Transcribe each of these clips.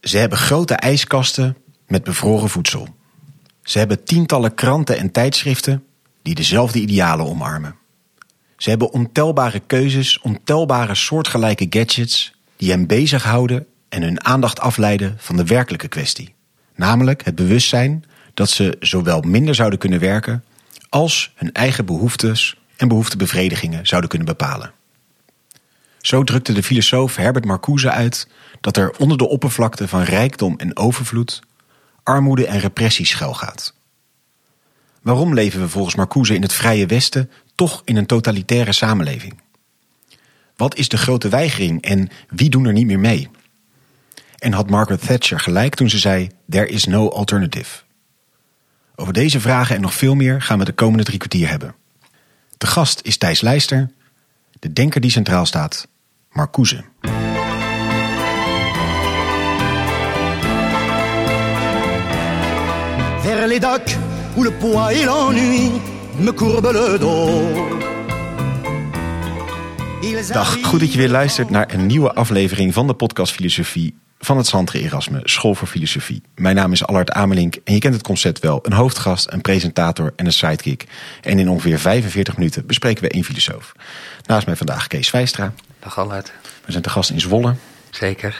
Ze hebben grote ijskasten met bevroren voedsel. Ze hebben tientallen kranten en tijdschriften die dezelfde idealen omarmen. Ze hebben ontelbare keuzes, ontelbare soortgelijke gadgets die hen bezighouden en hun aandacht afleiden van de werkelijke kwestie. Namelijk het bewustzijn dat ze zowel minder zouden kunnen werken als hun eigen behoeftes en behoeftebevredigingen zouden kunnen bepalen. Zo drukte de filosoof Herbert Marcuse uit dat er onder de oppervlakte van rijkdom en overvloed armoede en repressie schuilgaat. Waarom leven we volgens Marcuse in het Vrije Westen toch in een totalitaire samenleving? Wat is de grote weigering en wie doen er niet meer mee? En had Margaret Thatcher gelijk toen ze zei: "There is no alternative"? Over deze vragen en nog veel meer gaan we de komende 3 kwartier hebben. De gast is Thijs Leister, de denker die centraal staat, Marcuse. Vers les docks où le poids et l'ennui me courbent le dos. Dag, goed dat je weer luistert naar een nieuwe aflevering van de podcast Filosofie van het Santre Erasme School voor Filosofie. Mijn naam is Allard Amelink en je kent het concept wel. Een hoofdgast, een presentator en een sidekick. En in ongeveer 45 minuten bespreken we 1 filosoof. Naast mij vandaag Kees Wijstra. Dag Allard. We zijn te gast in Zwolle. Zeker.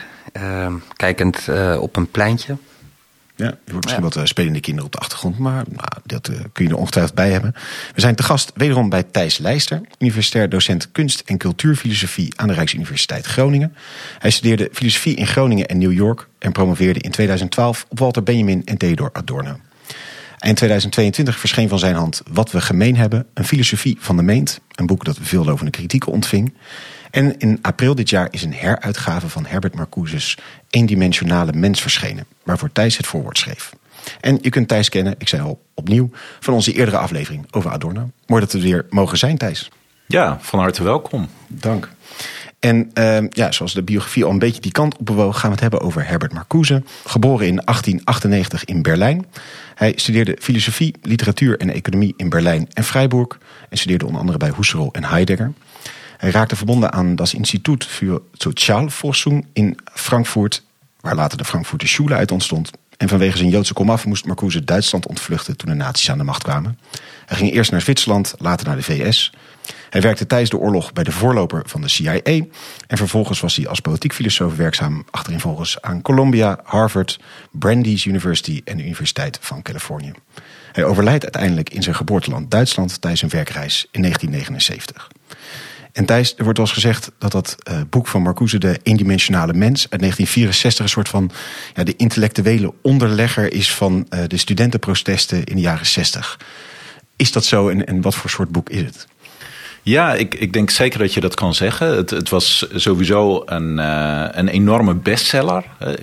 Kijkend op een pleintje. Ja, je hoort misschien wat spelende kinderen op de achtergrond, maar dat kun je er ongetwijfeld bij hebben. We zijn te gast wederom bij Thijs Leister, universitair docent kunst- en cultuurfilosofie aan de Rijksuniversiteit Groningen. Hij studeerde filosofie in Groningen en New York en promoveerde in 2012 op Walter Benjamin en Theodor Adorno. Eind 2022 verscheen van zijn hand Wat we gemeen hebben, een filosofie van de meent, een boek dat veellovende kritieken ontving. En in april dit jaar is een heruitgave van Herbert Marcuse's Eendimensionale Mens verschenen, waarvoor Thijs het voorwoord schreef. En je kunt Thijs kennen, ik zei al opnieuw, van onze eerdere aflevering over Adorno. Mooi dat we er weer mogen zijn, Thijs. Ja, van harte welkom. Dank. En zoals de biografie al een beetje die kant op bewoog, gaan we het hebben over Herbert Marcuse. Geboren in 1898 in Berlijn. Hij studeerde filosofie, literatuur en economie in Berlijn en Freiburg. En studeerde onder andere bij Husserl en Heidegger. Hij raakte verbonden aan das Institut für Sozialforschung in Frankfurt, waar later de Frankfurter Schule uit ontstond. En vanwege zijn Joodse komaf moest Marcuse Duitsland ontvluchten toen de nazi's aan de macht kwamen. Hij ging eerst naar Zwitserland, later naar de VS. Hij werkte tijdens de oorlog bij de voorloper van de CIA. En vervolgens was hij als politiek filosoof werkzaam achtereenvolgens aan Columbia, Harvard, Brandeis University en de Universiteit van Californië. Hij overlijdt uiteindelijk in zijn geboorteland Duitsland tijdens een werkreis in 1979. En Thijs, er wordt wel eens gezegd dat boek van Marcuse, De Eendimensionale Mens, uit 1964 een soort van de intellectuele onderlegger is van de studentenprotesten in de jaren 60. Is dat zo en wat voor soort boek is het? Ja, ik denk zeker dat je dat kan zeggen. Het was sowieso een enorme bestseller.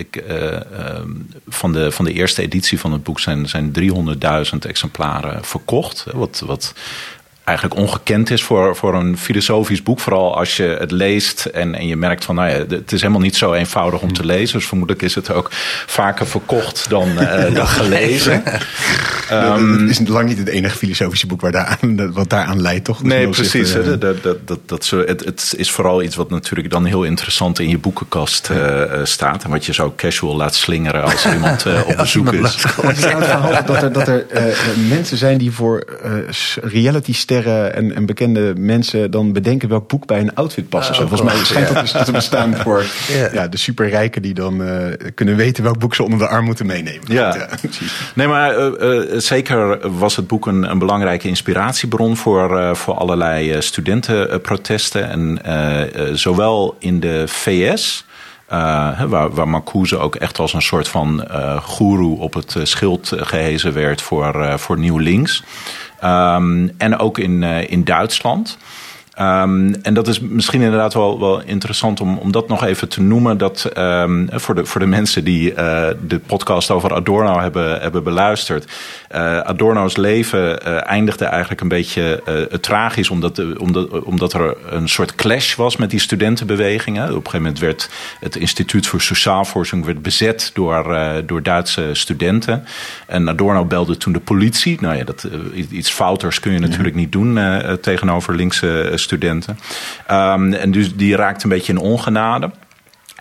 Van de eerste editie van het boek zijn 300.000 exemplaren verkocht. Wat eigenlijk ongekend is voor een filosofisch boek. Vooral als je het leest en je merkt van, het is helemaal niet zo eenvoudig om te lezen. Dus vermoedelijk is het ook vaker verkocht dan gelezen. Het is lang niet het enige filosofische boek wat daaraan leidt, toch? Nee, precies. Het is vooral iets wat natuurlijk dan heel interessant in je boekenkast staat. En wat je zo casual laat slingeren als iemand op bezoek is. Het is het verhaal dat er mensen zijn die voor realitysterren en bekende mensen dan bedenken welk boek bij een outfit past. Volgens mij schijnt dat dus te bestaan voor de superrijken die dan kunnen weten welk boek ze onder de arm moeten meenemen. Ja. Nee, maar zeker was het boek een belangrijke inspiratiebron voor allerlei studentenprotesten. En zowel in de VS, waar Marcuse ook echt als een soort van goeroe op het schild gehezen werd voor Nieuw Links. En ook in Duitsland. En dat is misschien inderdaad wel interessant om dat nog even te noemen. Dat voor de mensen die de podcast over Adorno hebben beluisterd. Adorno's leven eindigde eigenlijk een beetje tragisch. Omdat er een soort clash was met die studentenbewegingen. Op een gegeven moment werd het Instituut voor Socialforschung bezet door Duitse studenten. En Adorno belde toen de politie. Nou ja, iets fouters kun je natuurlijk niet doen tegenover linkse studenten. En dus die raakte een beetje in ongenade.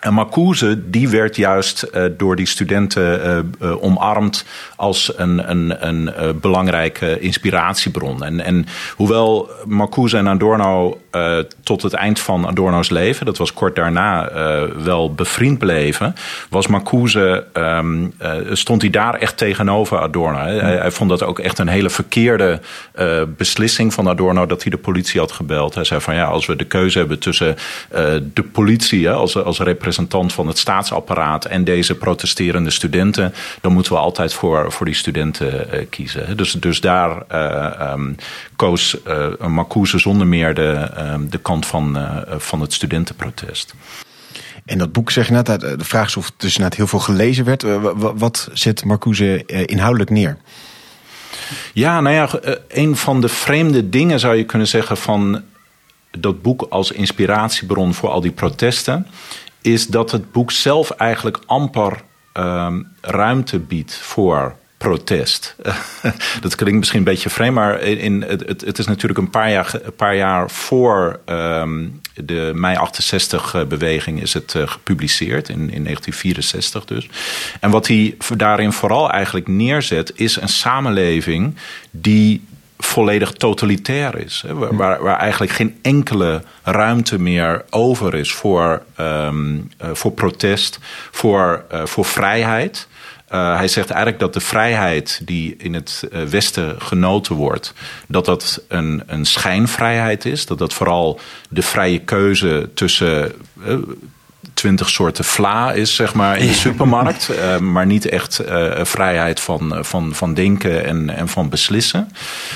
En Marcuse, die werd juist door die studenten omarmd als een belangrijke inspiratiebron. En hoewel Marcuse en Adorno tot het eind van Adorno's leven, dat was kort daarna, wel bevriend bleven, was Marcuse, stond hij daar echt tegenover Adorno. Hij vond dat ook echt een hele verkeerde beslissing van Adorno dat hij de politie had gebeld. Hij zei van ja, als we de keuze hebben tussen de politie als representant van het staatsapparaat en deze protesterende studenten, dan moeten we altijd voor die studenten kiezen. Dus daar koos Marcuse zonder meer de kant van het studentenprotest. En dat boek, zeg je net, de vraag is of het dus net heel veel gelezen werd. Wat zet Marcuse inhoudelijk neer? Ja, nou ja, een van de vreemde dingen zou je kunnen zeggen van dat boek als inspiratiebron voor al die protesten, is dat het boek zelf eigenlijk amper ruimte biedt voor protest. Dat klinkt misschien een beetje vreemd, maar het is natuurlijk een paar jaar voor de mei 68-beweging is het gepubliceerd, in 1964 dus. En wat hij daarin vooral eigenlijk neerzet, is een samenleving die volledig totalitair is. Waar eigenlijk geen enkele ruimte meer over is voor protest, voor vrijheid. Hij zegt eigenlijk dat de vrijheid die in het Westen genoten wordt, dat een schijnvrijheid is. Dat vooral de vrije keuze tussen 20 soorten vla is, zeg maar, in de supermarkt. Maar niet echt vrijheid van denken en van beslissen.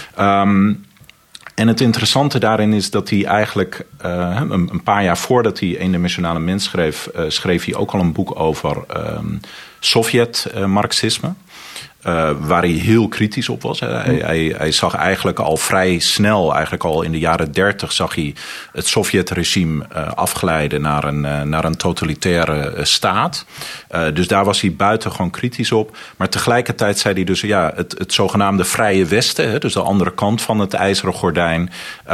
En het interessante daarin is dat hij eigenlijk een paar jaar voordat hij Eendimensionale Mens schreef hij ook al een boek over Sovjet-marxisme. Waar hij heel kritisch op was. Hij zag eigenlijk al vrij snel, eigenlijk al in de jaren 30, zag hij het Sovjet-regime afglijden naar een totalitaire staat. Dus daar was hij buitengewoon kritisch op. Maar tegelijkertijd zei hij dus, ja, het zogenaamde Vrije Westen, dus de andere kant van het ijzeren gordijn,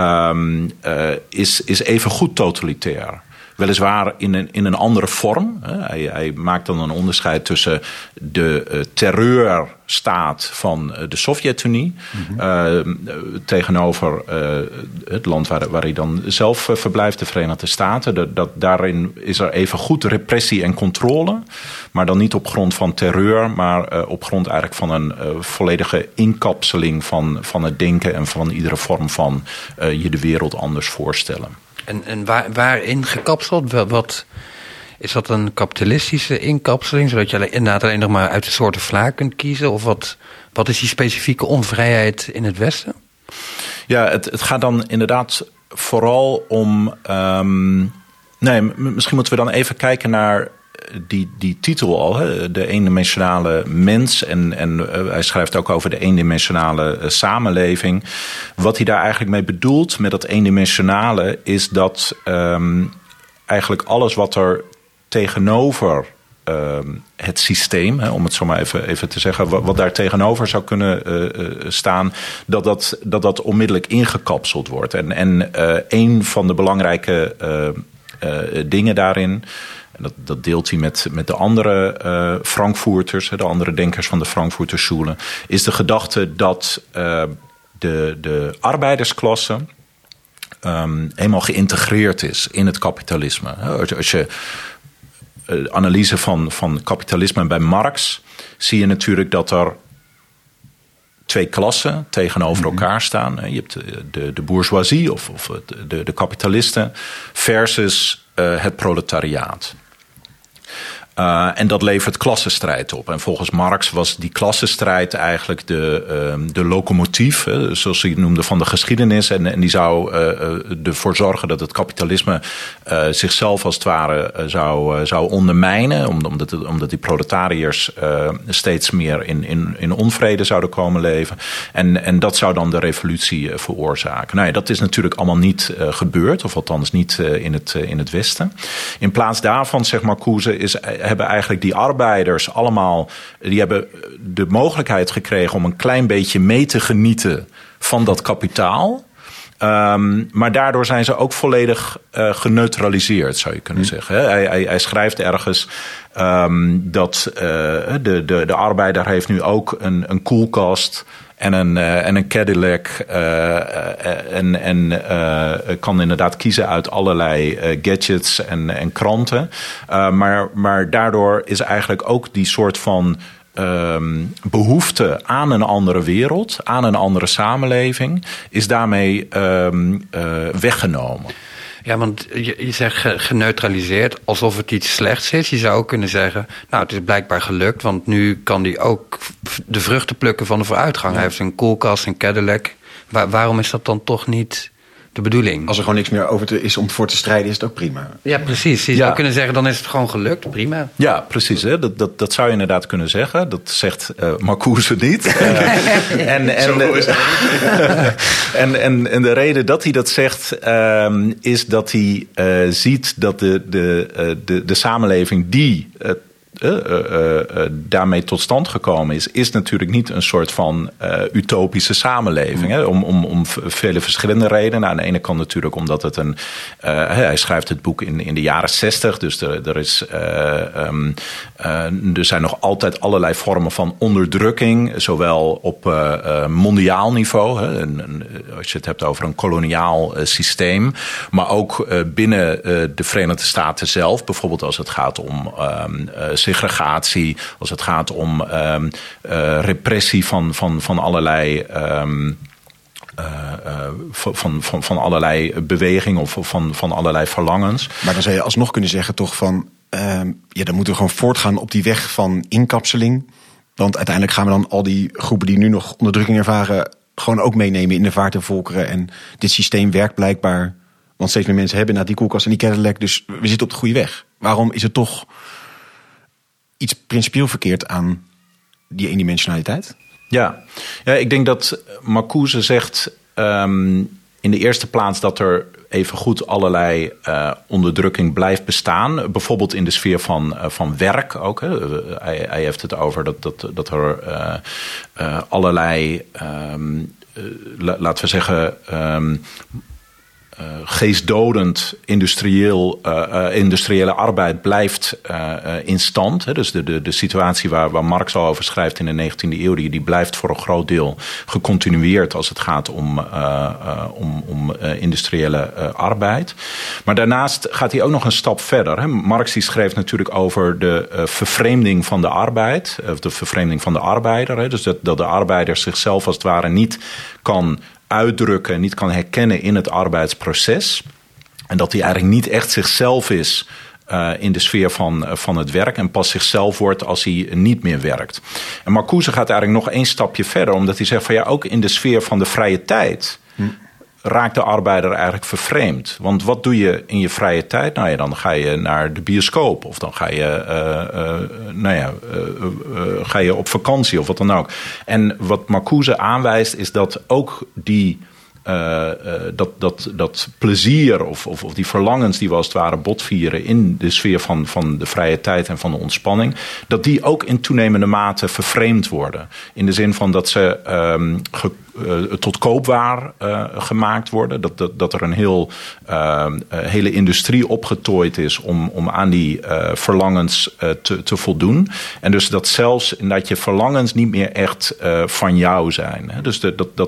is even goed totalitair. Weliswaar in een andere vorm. Hij maakt dan een onderscheid tussen de terreurstaat van de Sovjet-Unie tegenover het land waar hij dan zelf verblijft, de Verenigde Staten. Daarin is er even goed repressie en controle, maar dan niet op grond van terreur, maar op grond eigenlijk van een volledige inkapseling van het denken en van iedere vorm van je de wereld anders voorstellen. En waarin gekapseld? Wat is dat, een kapitalistische inkapseling, zodat je inderdaad alleen nog maar uit de soorten vla kunt kiezen? Of wat is die specifieke onvrijheid in het Westen? Ja, het gaat dan inderdaad vooral om. Misschien moeten we dan even kijken naar die titel al, de eendimensionale mens. En hij schrijft ook over de eendimensionale samenleving. Wat hij daar eigenlijk mee bedoelt met dat eendimensionale is dat eigenlijk alles wat er tegenover het systeem, om het zo maar even te zeggen, wat daar tegenover zou kunnen staan, dat onmiddellijk ingekapseld wordt. En een van de belangrijke dingen daarin, en dat deelt hij met de andere Frankfurters, de andere denkers van de Frankfurter Schule, is de gedachte dat de arbeidersklasse helemaal geïntegreerd is in het kapitalisme. Als je analyse van kapitalisme bij Marx, zie je natuurlijk dat er twee klassen tegenover elkaar staan. Je hebt de bourgeoisie of de kapitalisten versus het proletariaat. En dat levert klassenstrijd op. En volgens Marx was die klassenstrijd eigenlijk de locomotief, zoals hij het noemde, van de geschiedenis. En die zou ervoor zorgen dat het kapitalisme zichzelf als het ware zou ondermijnen. Omdat die proletariërs steeds meer in onvrede zouden komen leven. En dat zou dan de revolutie veroorzaken. Nou ja, dat is natuurlijk allemaal niet gebeurd. Of althans niet in het Westen. In plaats daarvan, zegt Marcuse, hebben eigenlijk die arbeiders allemaal, die hebben de mogelijkheid gekregen om een klein beetje mee te genieten van dat kapitaal. Maar daardoor zijn ze ook volledig geneutraliseerd, zou je kunnen zeggen. Hij schrijft ergens dat de arbeider heeft nu ook een koelkast en een Cadillac en kan inderdaad kiezen uit allerlei gadgets en kranten. Maar daardoor is eigenlijk ook die soort van behoefte aan een andere wereld, aan een andere samenleving, is daarmee weggenomen. Ja, want je zegt geneutraliseerd, alsof het iets slechts is. Je zou ook kunnen zeggen, nou, het is blijkbaar gelukt, want nu kan hij ook de vruchten plukken van de vooruitgang. Ja. Hij heeft een koelkast, een Cadillac. Waarom is dat dan toch niet de bedoeling? Als er gewoon niks meer over is om voor te strijden, is het ook prima. Ja, precies. Je zou kunnen zeggen, dan is het gewoon gelukt. Prima. Ja, precies. Hè? Dat zou je inderdaad kunnen zeggen. Dat zegt Marcuse niet. En de reden dat hij dat zegt, is dat hij ziet dat de samenleving die daarmee tot stand gekomen is natuurlijk niet een soort van utopische samenleving. Hè? Om vele verschillende redenen. Aan de ene kant natuurlijk omdat het hij schrijft het boek in de jaren 60. Dus er zijn nog altijd allerlei vormen van onderdrukking. Zowel op mondiaal niveau. Hè? Als je het hebt over een koloniaal systeem. Maar ook binnen de Verenigde Staten zelf. Bijvoorbeeld als het gaat om segregatie, als het gaat om repressie van allerlei van allerlei bewegingen of van allerlei verlangens. Maar dan zou je alsnog kunnen zeggen toch van dan moeten we gewoon voortgaan op die weg van inkapseling. Want uiteindelijk gaan we dan al die groepen die nu nog onderdrukking ervaren gewoon ook meenemen in de vaart der volkeren. En dit systeem werkt blijkbaar, want steeds meer mensen hebben die koelkast en die Cadillac, dus we zitten op de goede weg. Waarom is het toch iets principieel verkeerd aan die eendimensionaliteit? Ja, ik denk dat Marcuse zegt in de eerste plaats dat er evengoed allerlei onderdrukking blijft bestaan. Bijvoorbeeld in de sfeer van werk ook. Hè. Hij heeft het over dat er allerlei, laten we zeggen, geestdodend industriële arbeid blijft in stand. Hè. Dus de situatie waar Marx al over schrijft in de 19e eeuw, die blijft voor een groot deel gecontinueerd als het gaat om industriële arbeid. Maar daarnaast gaat hij ook nog een stap verder. Hè. Marx die schreef natuurlijk over de vervreemding van de arbeid, of de vervreemding van de arbeider. Hè. Dus dat de arbeider zichzelf als het ware niet kan uitdrukken, niet kan herkennen in het arbeidsproces. En dat hij eigenlijk niet echt zichzelf is in de sfeer van het werk en pas zichzelf wordt als hij niet meer werkt. En Marcuse gaat eigenlijk nog één stapje verder, omdat hij zegt van ook in de sfeer van de vrije tijd raakt de arbeider eigenlijk vervreemd. Want wat doe je in je vrije tijd? Nou ja, dan ga je naar de bioscoop of dan ga je op vakantie of wat dan ook. En wat Marcuse aanwijst is dat ook dat plezier of die verlangens die we als het ware botvieren in de sfeer van de vrije tijd en van de ontspanning, dat die ook in toenemende mate vervreemd worden. In de zin van dat ze tot koopwaar gemaakt worden. Dat er een hele industrie opgetooid is om aan die verlangens te voldoen. En dus dat zelfs dat je verlangens niet meer echt van jou zijn. Hè? Dus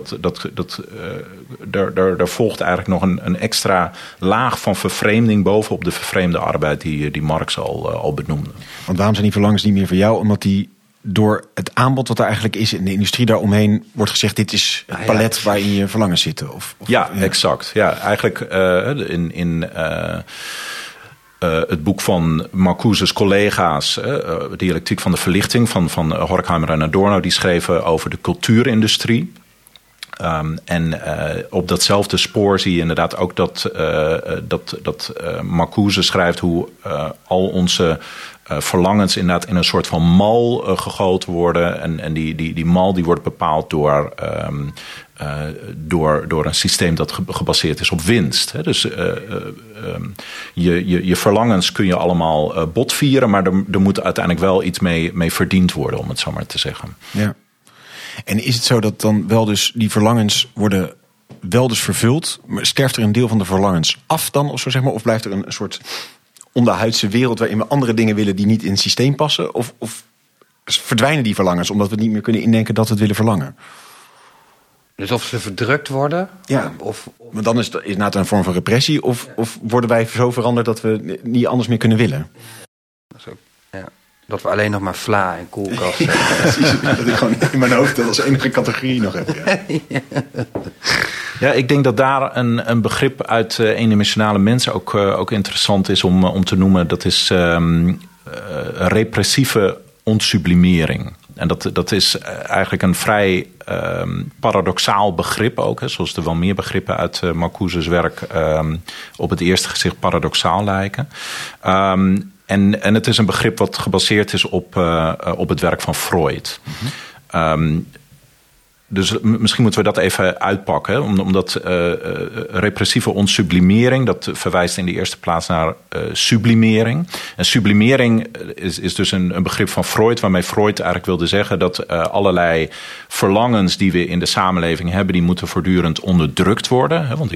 daar volgt eigenlijk nog een extra laag van vervreemding bovenop de vervreemde arbeid die Marx al benoemde. Want waarom zijn die verlangens niet meer van jou? Omdat die door het aanbod wat er eigenlijk is in de industrie daaromheen wordt gezegd, dit is het palet waarin je verlangens zitten. Exact. Ja, eigenlijk in het boek van Marcuse's collega's, Dialectiek van de Verlichting van Horkheimer en Adorno, die schreven over de cultuurindustrie. Op datzelfde spoor zie je inderdaad ook dat Marcuse schrijft hoe al onze verlangens inderdaad in een soort van mal gegoten worden. En die mal die wordt bepaald door een systeem dat gebaseerd is op winst. Hè. Dus je verlangens kun je allemaal botvieren, maar er moet uiteindelijk wel iets mee verdiend worden, om het zo maar te zeggen. Ja. En is het zo dat dan wel dus die verlangens worden wel dus vervuld, maar sterft er een deel van de verlangens af dan of zo, zeg maar? Of blijft er een soort onderhuidse wereld waarin we andere dingen willen die niet in het systeem passen? Of verdwijnen die verlangens omdat we niet meer kunnen indenken dat we het willen verlangen? Dus of ze verdrukt worden? Ja, maar dan is het een vorm van repressie. Of worden wij zo veranderd dat we niet anders meer kunnen willen? Dat we alleen nog maar vla en koelkast hebben. Precies, dat ik gewoon in mijn hoofd dat als enige categorie nog heb. Ja. Ja, ik denk dat daar een begrip uit eendimensionale mensen ook interessant is om te noemen. Dat is repressieve ontsublimering. En dat is eigenlijk een vrij paradoxaal begrip ook. Hè, zoals er wel meer begrippen uit Marcuse's werk op het eerste gezicht paradoxaal lijken. En het is een begrip wat gebaseerd is op het werk van Freud. Mm-hmm. Dus misschien moeten we dat even uitpakken. Hè? Omdat repressieve ontsublimering, dat verwijst in de eerste plaats naar sublimering. En sublimering is dus een begrip van Freud, waarmee Freud eigenlijk wilde zeggen dat allerlei verlangens die we in de samenleving hebben, die moeten voortdurend onderdrukt worden. Hè? Want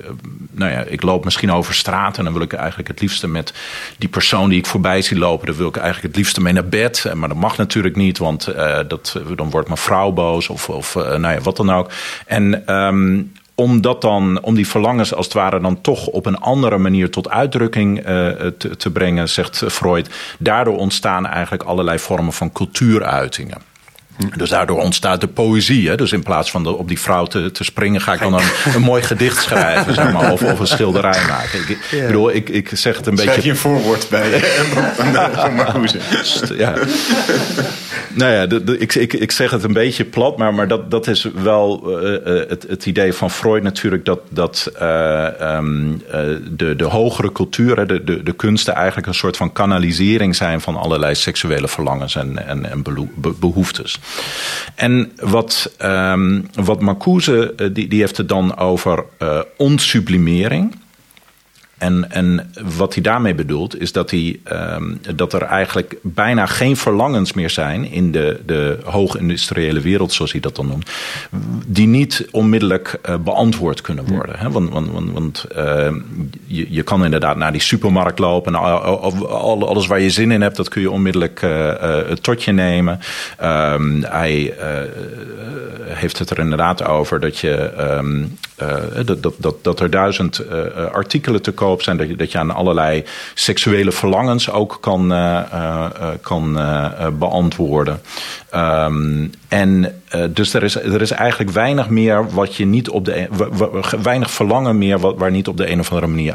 ik loop misschien over straat en dan wil ik eigenlijk het liefste met die persoon die ik voorbij zie lopen, daar wil ik eigenlijk het liefste mee naar bed. Maar dat mag natuurlijk niet, want dan wordt mijn vrouw boos of wat dan ook. En om die verlangens als het ware dan toch op een andere manier tot uitdrukking te brengen, zegt Freud, daardoor ontstaan eigenlijk allerlei vormen van cultuuruitingen. Dus daardoor ontstaat de poëzie. Hè? Dus in plaats van op die vrouw te springen, ga ik dan een mooi gedicht schrijven, zeg maar, of een schilderij maken. Ik bedoel, ik zeg het een beetje. Schrijf je een voorwoord bij van Marcuse. Ja. Nou ja, ik zeg het een beetje plat, maar dat is wel het idee van Freud natuurlijk, dat de hogere cultuur, de kunsten eigenlijk een soort van kanalisering zijn van allerlei seksuele verlangens en behoeftes. En wat Marcuse, die heeft het dan over ontsublimering. En wat hij daarmee bedoelt is dat er eigenlijk bijna geen verlangens meer zijn in de hoogindustriële wereld, zoals hij dat dan noemt, die niet onmiddellijk beantwoord kunnen worden. Hè? Want je kan inderdaad naar die supermarkt lopen en alles waar je zin in hebt, dat kun je onmiddellijk tot je nemen. Hij heeft het er inderdaad over dat dat er 1000 artikelen te koop zijn, dat je aan allerlei seksuele verlangens ook kan beantwoorden. Dus er is eigenlijk weinig meer wat je niet op weinig verlangen meer waar niet op de een of andere manier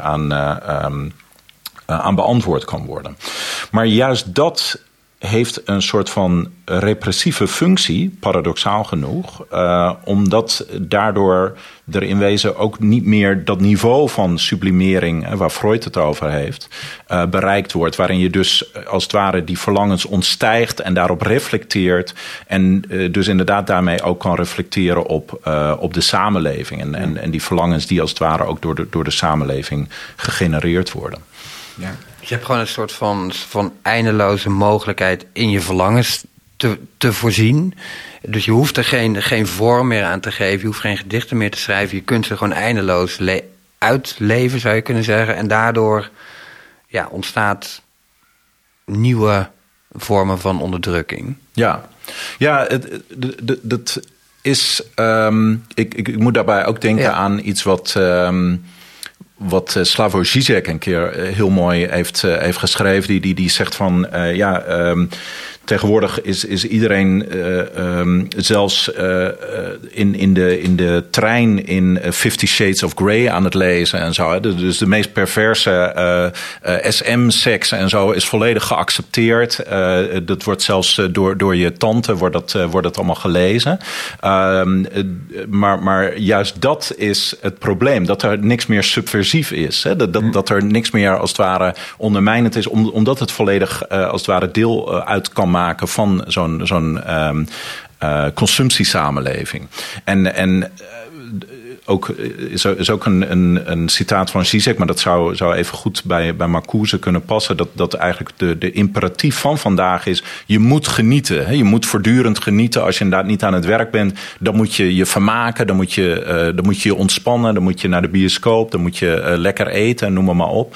aan beantwoord kan worden. Maar juist dat heeft een soort van repressieve functie, paradoxaal genoeg, omdat daardoor er in wezen ook niet meer dat niveau van sublimering, waar Freud het over heeft, bereikt wordt, waarin je dus als het ware die verlangens ontstijgt en daarop reflecteert en dus inderdaad daarmee ook kan reflecteren op de samenleving en die verlangens die als het ware ook door de samenleving gegenereerd worden. Ja. Je hebt gewoon een soort van eindeloze mogelijkheid in je verlangens te voorzien. Dus je hoeft er geen vorm meer aan te geven. Je hoeft geen gedichten meer te schrijven. Je kunt ze gewoon eindeloos uitleven, zou je kunnen zeggen. En daardoor ontstaat nieuwe vormen van onderdrukking. Ja, dat is. Ik moet daarbij ook denken aan iets wat Slavoj Žižek een keer heel mooi heeft geschreven. Die zegt van tegenwoordig is iedereen zelfs in de trein in 50 Shades of Grey aan het lezen en zo. Dus de meest perverse SM-seks en zo is volledig geaccepteerd. Dat wordt zelfs door je tante wordt dat allemaal gelezen. Maar juist dat is het probleem. Dat er niks meer subversief is. Hè? Dat er niks meer als het ware ondermijnend is. Omdat het volledig als het ware deel uit kan maken van zo'n consumptiesamenleving. En is ook een citaat van Zizek, maar dat zou even goed bij Marcuse kunnen passen. Dat eigenlijk de imperatief van vandaag is: je moet genieten. Hè? Je moet voortdurend genieten. Als je inderdaad niet aan het werk bent, dan moet je je vermaken, dan moet je ontspannen, dan moet je naar de bioscoop, dan moet je lekker eten, noem maar op.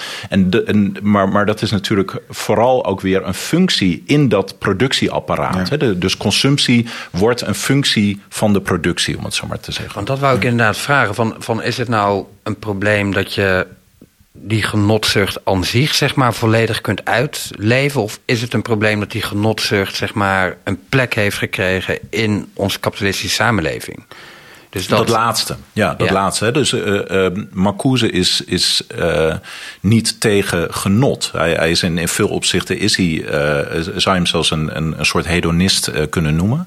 Maar dat is natuurlijk vooral ook weer een functie in dat productieapparaat. Ja. Hè? Dus consumptie wordt een functie van de productie, om het zo maar te zeggen. Want dat wou ik inderdaad vragen. Van is het nou een probleem dat je die genotzucht aan zich, zeg maar, volledig kunt uitleven? Of is het een probleem dat die genotzucht, zeg maar, een plek heeft gekregen in onze kapitalistische samenleving? Dus dat laatste. Ja, dat laatste. Hè. Dus Marcuse is niet tegen genot. Hij is in veel opzichten zou je hem zelfs een soort hedonist kunnen noemen.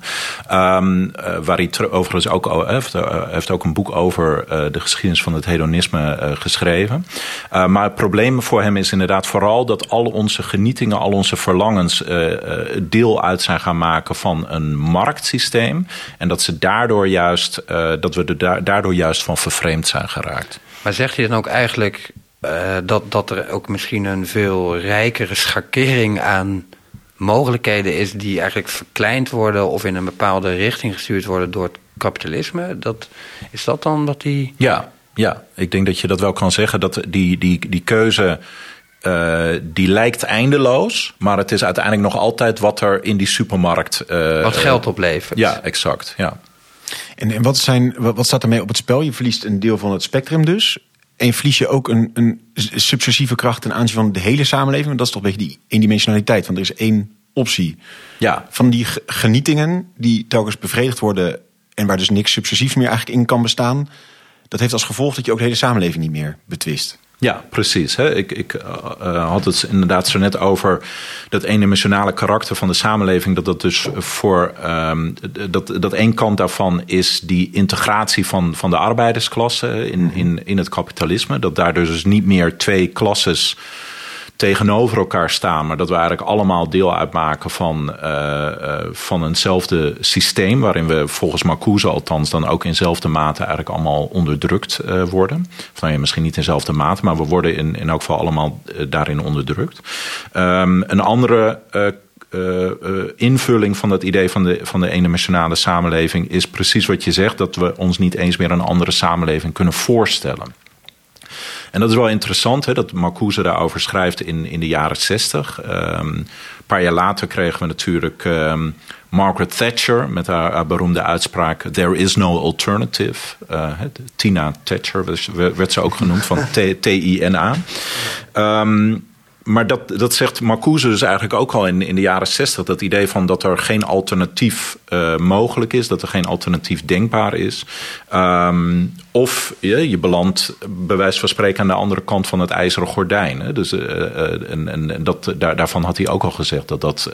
Waar hij overigens ook heeft ook een boek over de geschiedenis van het hedonisme geschreven. Maar het probleem voor hem is inderdaad vooral dat al onze genietingen, al onze verlangens deel uit zijn gaan maken van een marktsysteem. En dat ze daardoor juist dat we daardoor juist van vervreemd zijn geraakt. Maar zegt hij dan ook eigenlijk dat er ook misschien een veel rijkere schakering aan mogelijkheden is die eigenlijk verkleind worden of in een bepaalde richting gestuurd worden door het kapitalisme? Is dat dan wat die... Ja, ik denk dat je dat wel kan zeggen. Dat die keuze die lijkt eindeloos, maar het is uiteindelijk nog altijd wat er in die supermarkt... wat geld oplevert. Ja, exact, ja. En wat staat ermee op het spel? Je verliest een deel van het spectrum dus. En verlies je ook een subversieve kracht ten aanzien van de hele samenleving. Want dat is toch een beetje die eendimensionaliteit. Want er is één optie. Ja. Van die genietingen die telkens bevredigd worden en waar dus niks subversief meer eigenlijk in kan bestaan. Dat heeft als gevolg dat je ook de hele samenleving niet meer betwist. Ja, precies. Hè. Ik had het inderdaad zo net over dat eendimensionale karakter van de samenleving. Dat dus voor dat één kant daarvan is die integratie van de arbeidersklasse in het kapitalisme. Dat daar dus niet meer twee klasses tegenover elkaar staan, maar dat we eigenlijk allemaal deel uitmaken van eenzelfde systeem, waarin we volgens Marcuse althans dan ook in dezelfde mate eigenlijk allemaal onderdrukt worden. Of nou ja, misschien niet in dezelfde mate, maar we worden in elk geval allemaal daarin onderdrukt. Een andere invulling van dat idee van de eendimensionale samenleving is precies wat je zegt, dat we ons niet eens meer een andere samenleving kunnen voorstellen. En dat is wel interessant, hè, dat Marcuse daarover schrijft in de jaren 60. Een paar jaar later kregen we natuurlijk Margaret Thatcher met haar beroemde uitspraak: "There is no alternative." Tina Thatcher werd ze ook genoemd, van T-I-N-A. Maar dat zegt Marcuse dus eigenlijk ook al in de jaren 60. Dat idee van dat er geen alternatief mogelijk is. Dat er geen alternatief denkbaar is. Of je belandt bij wijze van spreken aan de andere kant van het ijzeren gordijn. Hè. Dus, daarvan had hij ook al gezegd dat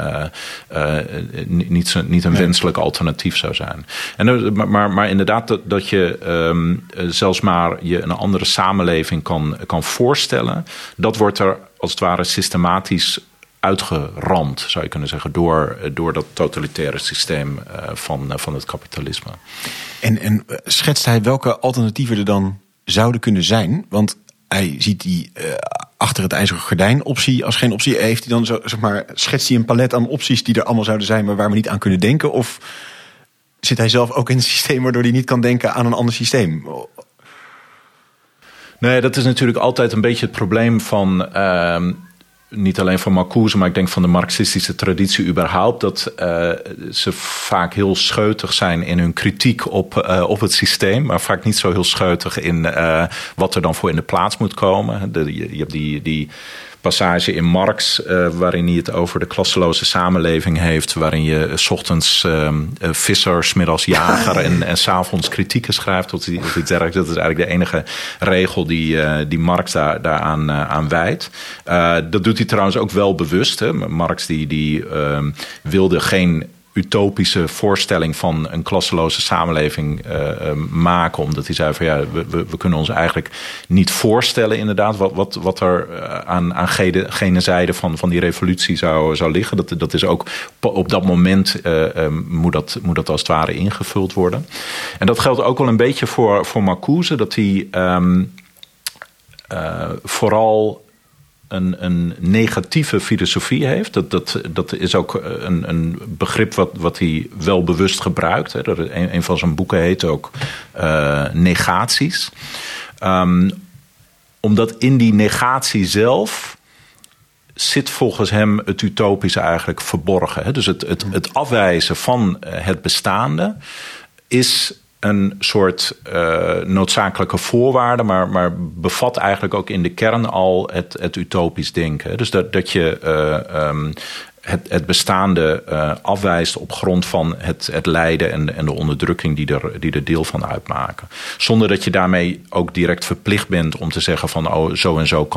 niet een wenselijk alternatief zou zijn. Maar inderdaad dat je zelfs maar je een andere samenleving kan voorstellen. Dat wordt er als het ware systematisch uitgeramd, zou je kunnen zeggen, door dat totalitaire systeem van het kapitalisme. En schetst hij welke alternatieven er dan zouden kunnen zijn? Want hij ziet die achter het ijzeren gordijn optie als geen optie. Heeft hij dan zo, zeg maar, schetst hij een palet aan opties die er allemaal zouden zijn, maar waar we niet aan kunnen denken? Of zit hij zelf ook in een systeem waardoor hij niet kan denken aan een ander systeem? Nee, dat is natuurlijk altijd een beetje het probleem van niet alleen van Marcuse, maar ik denk van de marxistische traditie überhaupt, dat ze vaak heel scheutig zijn in hun kritiek op het systeem, maar vaak niet zo heel scheutig in wat er dan voor in de plaats moet komen. Je hebt die passage in Marx, waarin hij het over de klasseloze samenleving heeft, waarin je 's ochtends visser, 's middags jager en 's avonds kritieken schrijft of iets dergelijks. Dat is eigenlijk de enige regel die Marx daaraan aan wijdt. Dat doet hij trouwens ook wel bewust. Hè. Marx die wilde geen utopische voorstelling van een klasseloze samenleving maken. Omdat hij zei van we kunnen ons eigenlijk niet voorstellen inderdaad wat er aan gene zijde van die revolutie zou liggen. Dat is ook op dat moment moet dat als het ware ingevuld worden. En dat geldt ook wel een beetje voor Marcuse, dat hij vooral een negatieve filosofie heeft. Dat is ook een begrip wat hij wel bewust gebruikt. Hè. Een van zijn boeken heet ook Negaties. Omdat in die negatie zelf zit volgens hem het utopische eigenlijk verborgen. Hè. Dus het afwijzen van het bestaande is een soort noodzakelijke voorwaarde, maar bevat eigenlijk ook in de kern al het utopisch denken. Dus dat je het bestaande afwijst op grond van het lijden en de onderdrukking die er deel van uitmaken. Zonder dat je daarmee ook direct verplicht bent om te zeggen van zo en zo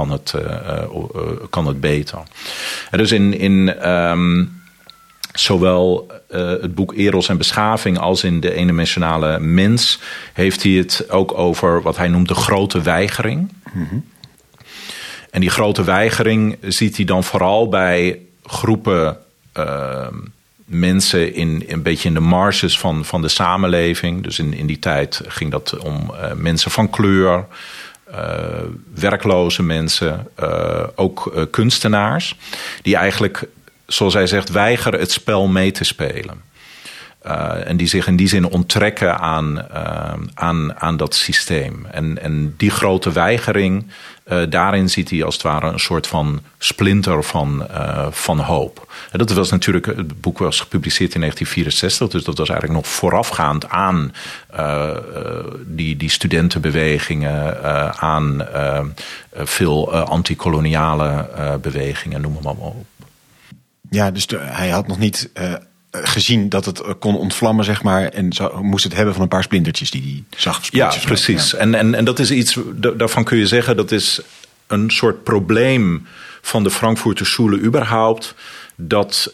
kan het beter. En dus in zowel het boek Eros en Beschaving als in de eendimensionale mens heeft hij het ook over wat hij noemt de grote weigering. Mm-hmm. En die grote weigering ziet hij dan vooral bij groepen mensen een beetje in de marges van de samenleving. Dus in die tijd ging dat om mensen van kleur, werkloze mensen, ook kunstenaars, die eigenlijk, zoals hij zegt, weigeren het spel mee te spelen. En die zich in die zin onttrekken aan dat systeem. En die grote weigering, daarin ziet hij als het ware een soort van splinter van hoop. En dat was natuurlijk, het boek was gepubliceerd in 1964, dus dat was eigenlijk nog voorafgaand aan die studentenbewegingen, aan veel antikoloniale bewegingen, noem maar op. Ja, dus hij had nog niet gezien dat het kon ontvlammen, zeg maar, en moest het hebben van een paar splintertjes die hij zag. Ja, precies. Ja. En dat is iets, daarvan kun je zeggen, dat is een soort probleem van de Frankfurter Schule überhaupt, dat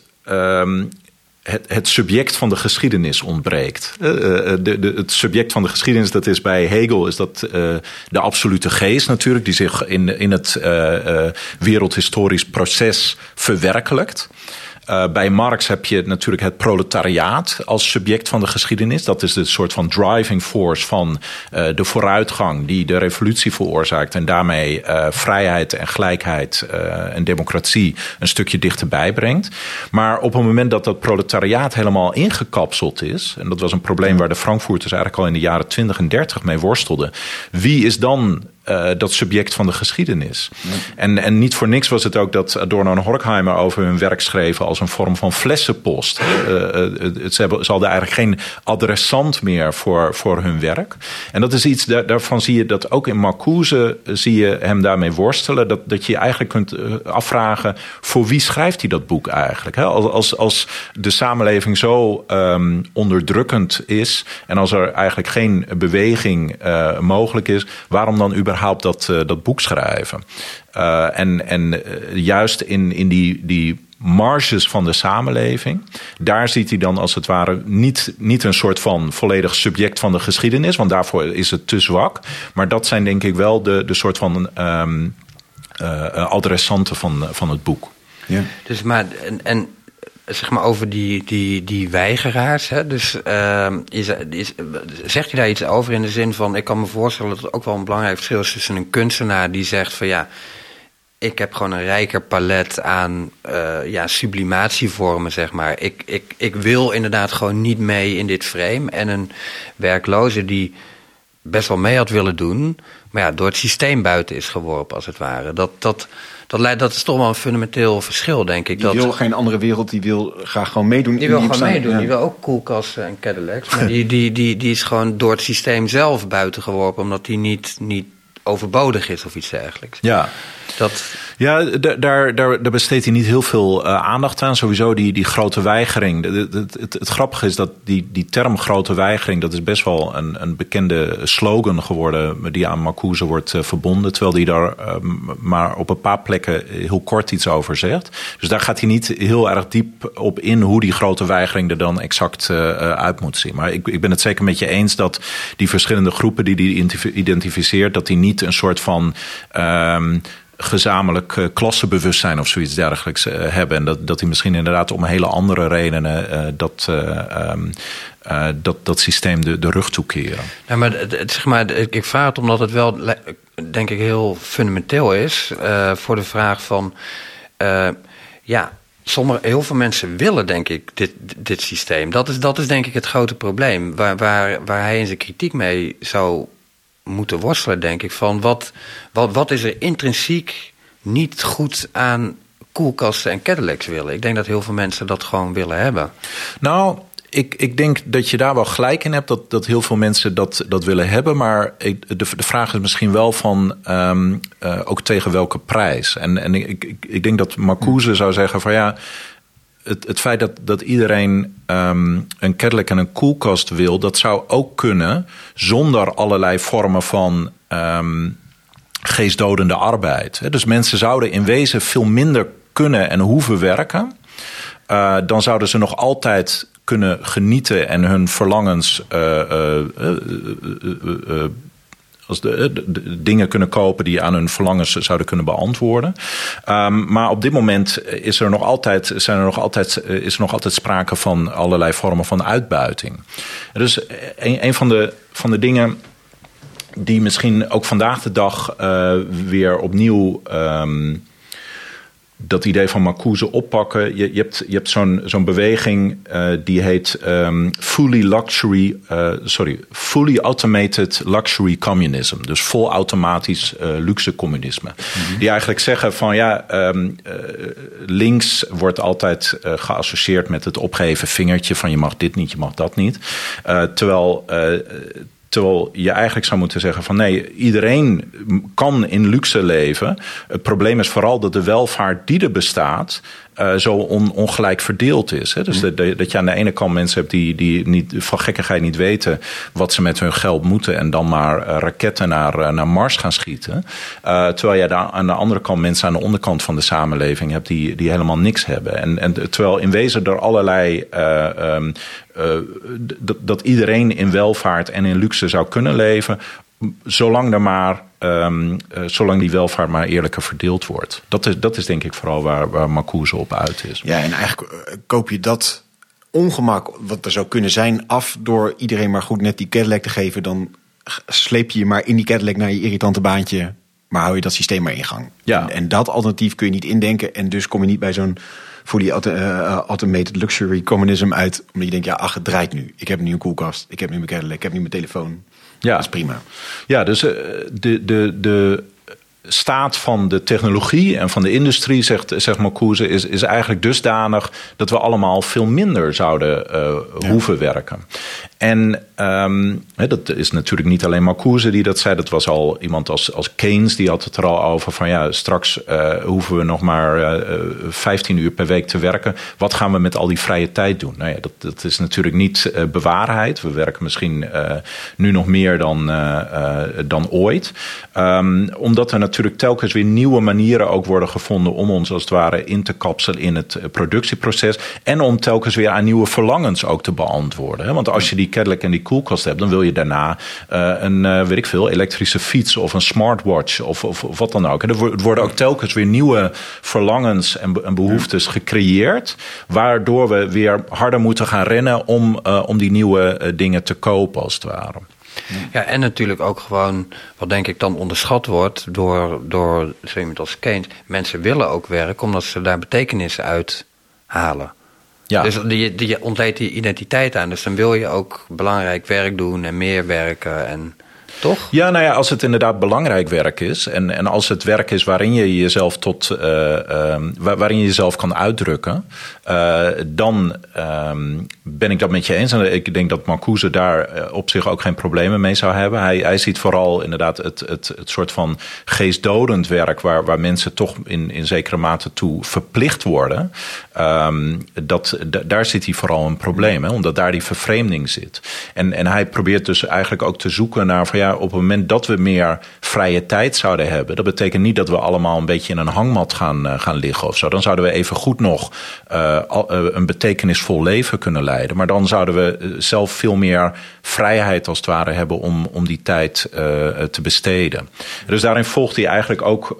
het subject van de geschiedenis ontbreekt. Het subject van de geschiedenis, dat is bij Hegel, is dat de absolute geest natuurlijk, die zich in het wereldhistorisch proces verwerkelijkt. Bij Marx heb je natuurlijk het proletariaat als subject van de geschiedenis. Dat is de soort van driving force van de vooruitgang die de revolutie veroorzaakt en daarmee vrijheid en gelijkheid en democratie een stukje dichterbij brengt. Maar op het moment dat proletariaat helemaal ingekapseld is, en dat was een probleem waar de Frankfurters eigenlijk al in de jaren 20 en 30 mee worstelden, wie is dan dat subject van de geschiedenis? Ja. En niet voor niks was het ook dat Adorno en Horkheimer over hun werk schreven als een vorm van flessenpost. Ze hadden eigenlijk geen adressant meer voor hun werk. En dat is iets, daarvan zie je dat ook in Marcuse zie je hem daarmee worstelen. Dat je eigenlijk kunt afvragen, voor wie schrijft hij dat boek eigenlijk? Als de samenleving zo onderdrukkend is en als er eigenlijk geen beweging mogelijk is, waarom dan überhaupt dat boek schrijven? En juist in die marges van de samenleving, daar ziet hij dan als het ware niet een soort van volledig subject van de geschiedenis, want daarvoor is het te zwak. Maar dat zijn denk ik wel de soort van adressanten van het boek. Ja. Dus maar en zeg maar over die weigeraars. Hè? Dus zegt hij daar iets over in de zin van, ik kan me voorstellen dat er ook wel een belangrijk verschil is tussen een kunstenaar die zegt van ja, ik heb gewoon een rijker palet aan sublimatievormen, zeg maar. Ik wil inderdaad gewoon niet mee in dit frame. En een werkloze die best wel mee had willen doen, maar ja, door het systeem buiten is geworpen, als het ware. Dat is toch wel een fundamenteel verschil, denk ik. Die wil geen andere wereld, die wil graag gewoon meedoen. Die wil gewoon meedoen, ja. Die wil ook koelkasten en Cadillacs. Maar die is gewoon door het systeem zelf buiten geworpen, omdat die niet overbodig is of iets dergelijks. Ja. Ja, daar besteedt hij niet heel veel aandacht aan. Sowieso die grote weigering. Het grappige is dat die term grote weigering, dat is best wel een bekende slogan geworden die aan Marcuse wordt verbonden. Terwijl hij daar maar op een paar plekken heel kort iets over zegt. Dus daar gaat hij niet heel erg diep op in hoe die grote weigering er dan exact uit moet zien. Maar ik ben het zeker met je eens dat die verschillende groepen die identificeert, dat die niet een soort van gezamenlijk klassebewustzijn of zoiets dergelijks hebben. En dat die misschien inderdaad om hele andere redenen dat systeem de rug toekeren. Ja, maar ik vraag het omdat het wel, denk ik, heel fundamenteel is voor de vraag van heel veel mensen willen, denk ik, dit systeem. Dat is denk ik het grote probleem waar hij in zijn kritiek mee zou moeten worstelen, denk ik. Van wat is er intrinsiek niet goed aan koelkasten en Cadillacs willen? Ik denk dat heel veel mensen dat gewoon willen hebben. Nou, ik denk dat je daar wel gelijk in hebt dat heel veel mensen dat willen hebben. Maar de vraag is misschien wel van ook tegen welke prijs. En ik denk dat Marcuse zou zeggen van ja, het feit dat iedereen een Cadillac en een koelkast wil, dat zou ook kunnen zonder allerlei vormen van geestdodende arbeid. Dus mensen zouden in wezen veel minder kunnen en hoeven werken. Dan zouden ze nog altijd kunnen genieten en hun verlangens als de dingen kunnen kopen die aan hun verlangens zouden kunnen beantwoorden. Maar op dit moment is er nog altijd sprake van allerlei vormen van uitbuiting. Dus een van de dingen die misschien ook vandaag de dag weer opnieuw dat idee van Marcuse oppakken. Je hebt zo'n beweging die heet fully automated luxury communism. Dus vol automatisch luxe communisme. Mm-hmm. Die eigenlijk zeggen van links wordt altijd geassocieerd met het opgeheven vingertje van je mag dit niet, je mag dat niet. Terwijl je eigenlijk zou moeten zeggen van nee, iedereen kan in luxe leven. Het probleem is vooral dat de welvaart die er bestaat zo ongelijk verdeeld is. Hè? Dus dat je aan de ene kant mensen hebt die niet, van gekkigheid niet weten wat ze met hun geld moeten en dan maar raketten naar Mars gaan schieten. Terwijl je daar aan de andere kant mensen aan de onderkant van de samenleving hebt die helemaal niks hebben. En terwijl in wezen er allerlei dat iedereen in welvaart en in luxe zou kunnen leven, zolang die welvaart maar eerlijker verdeeld wordt. Dat is denk ik vooral waar Marcuse op uit is. Ja, en eigenlijk koop je dat ongemak wat er zou kunnen zijn af door iedereen maar goed net die Cadillac te geven. Dan sleep je maar in die Cadillac naar je irritante baantje, maar hou je dat systeem maar in gang. Ja. En dat alternatief kun je niet indenken en dus kom je niet bij zo'n fully automated luxury communism uit. Omdat je denkt, ja, ach, het draait nu. Ik heb nu een koelkast, ik heb nu mijn Cadillac, ik heb nu mijn telefoon. Ja. Dat is prima. Ja, dus de staat van de technologie en van de industrie, zegt Marcuse, is eigenlijk dusdanig dat we allemaal veel minder zouden hoeven werken. En dat is natuurlijk niet alleen Marcuse die dat zei. Dat was al iemand als Keynes, die had het er al over van ja, straks hoeven we nog maar 15 uur per week te werken. Wat gaan we met al die vrije tijd doen? Nou ja, dat is natuurlijk niet bewaarheid. We werken misschien nu nog meer dan ooit. Omdat er natuurlijk telkens weer nieuwe manieren ook worden gevonden om ons als het ware in te kapselen in het productieproces. En om telkens weer aan nieuwe verlangens ook te beantwoorden. Want als je die Cadillac en die koelkast hebt, dan wil je daarna een elektrische fiets of een smartwatch of wat dan ook. Er worden ook telkens weer nieuwe verlangens en behoeftes gecreëerd, waardoor we weer harder moeten gaan rennen om die nieuwe dingen te kopen als het ware. Ja, en natuurlijk ook gewoon, wat denk ik dan onderschat wordt door zo iemand als Keynes. Mensen willen ook werken omdat ze daar betekenis uit halen. Ja. Dus je ontleedt die identiteit aan. Dus dan wil je ook belangrijk werk doen en meer werken. En toch? Ja, nou ja, als het inderdaad belangrijk werk is en als het werk is waarin je jezelf waarin je jezelf kan uitdrukken, dan ben ik dat met je eens. En ik denk dat Marcuse daar op zich ook geen problemen mee zou hebben. Hij ziet vooral inderdaad het soort van geestdodend werk waar mensen toch in zekere mate toe verplicht worden. Daar zit hij vooral een probleem, hè, omdat daar die vervreemding zit. En hij probeert dus eigenlijk ook te zoeken naar van op het moment dat we meer vrije tijd zouden hebben, dat betekent niet dat we allemaal een beetje in een hangmat gaan liggen of zo. Dan zouden we even goed nog een betekenisvol leven kunnen leiden. Maar dan zouden we zelf veel meer vrijheid als het ware hebben om die tijd te besteden. Dus daarin volgt hij eigenlijk ook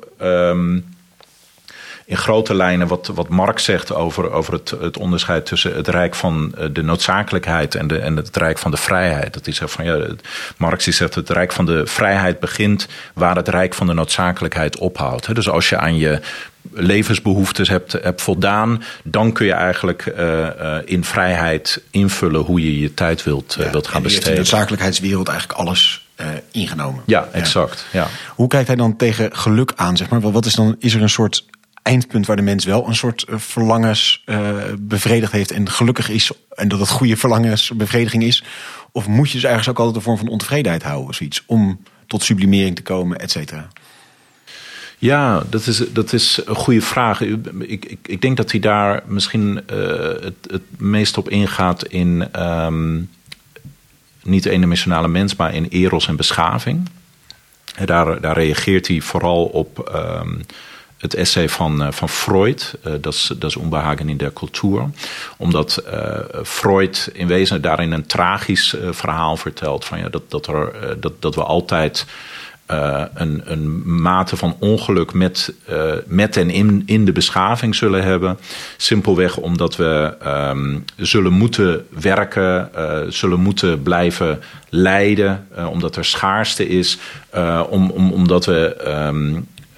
in grote lijnen wat Marx zegt over het onderscheid tussen het rijk van de noodzakelijkheid en het rijk van de vrijheid. Dat is van Marx zegt het rijk van de vrijheid begint waar het rijk van de noodzakelijkheid ophoudt. Dus als je aan je levensbehoeftes hebt voldaan, dan kun je eigenlijk in vrijheid invullen hoe je je tijd wilt gaan besteden. In de noodzakelijkheidswereld eigenlijk alles ingenomen. Ja, exact. Ja. Hoe kijkt hij dan tegen geluk aan, zeg maar? Wat is dan, is er een soort eindpunt waar de mens wel een soort verlangens bevredigd heeft en gelukkig is en dat het goede verlangensbevrediging is? Of moet je dus eigenlijk ook altijd een vorm van ontevredenheid houden, zoiets, om tot sublimering te komen, et cetera? Ja, dat is een goede vraag. Ik denk dat hij daar misschien het meest op ingaat in niet de eendimensionale mens, maar in eros en beschaving. Daar reageert hij vooral op het essay van Freud, dat is Unbehagen in der Kultur. Omdat Freud in wezen daarin een tragisch verhaal vertelt. Van, dat we altijd een mate van ongeluk met en in de beschaving zullen hebben. Simpelweg omdat we zullen moeten werken, zullen moeten blijven lijden, omdat er schaarste is, omdat we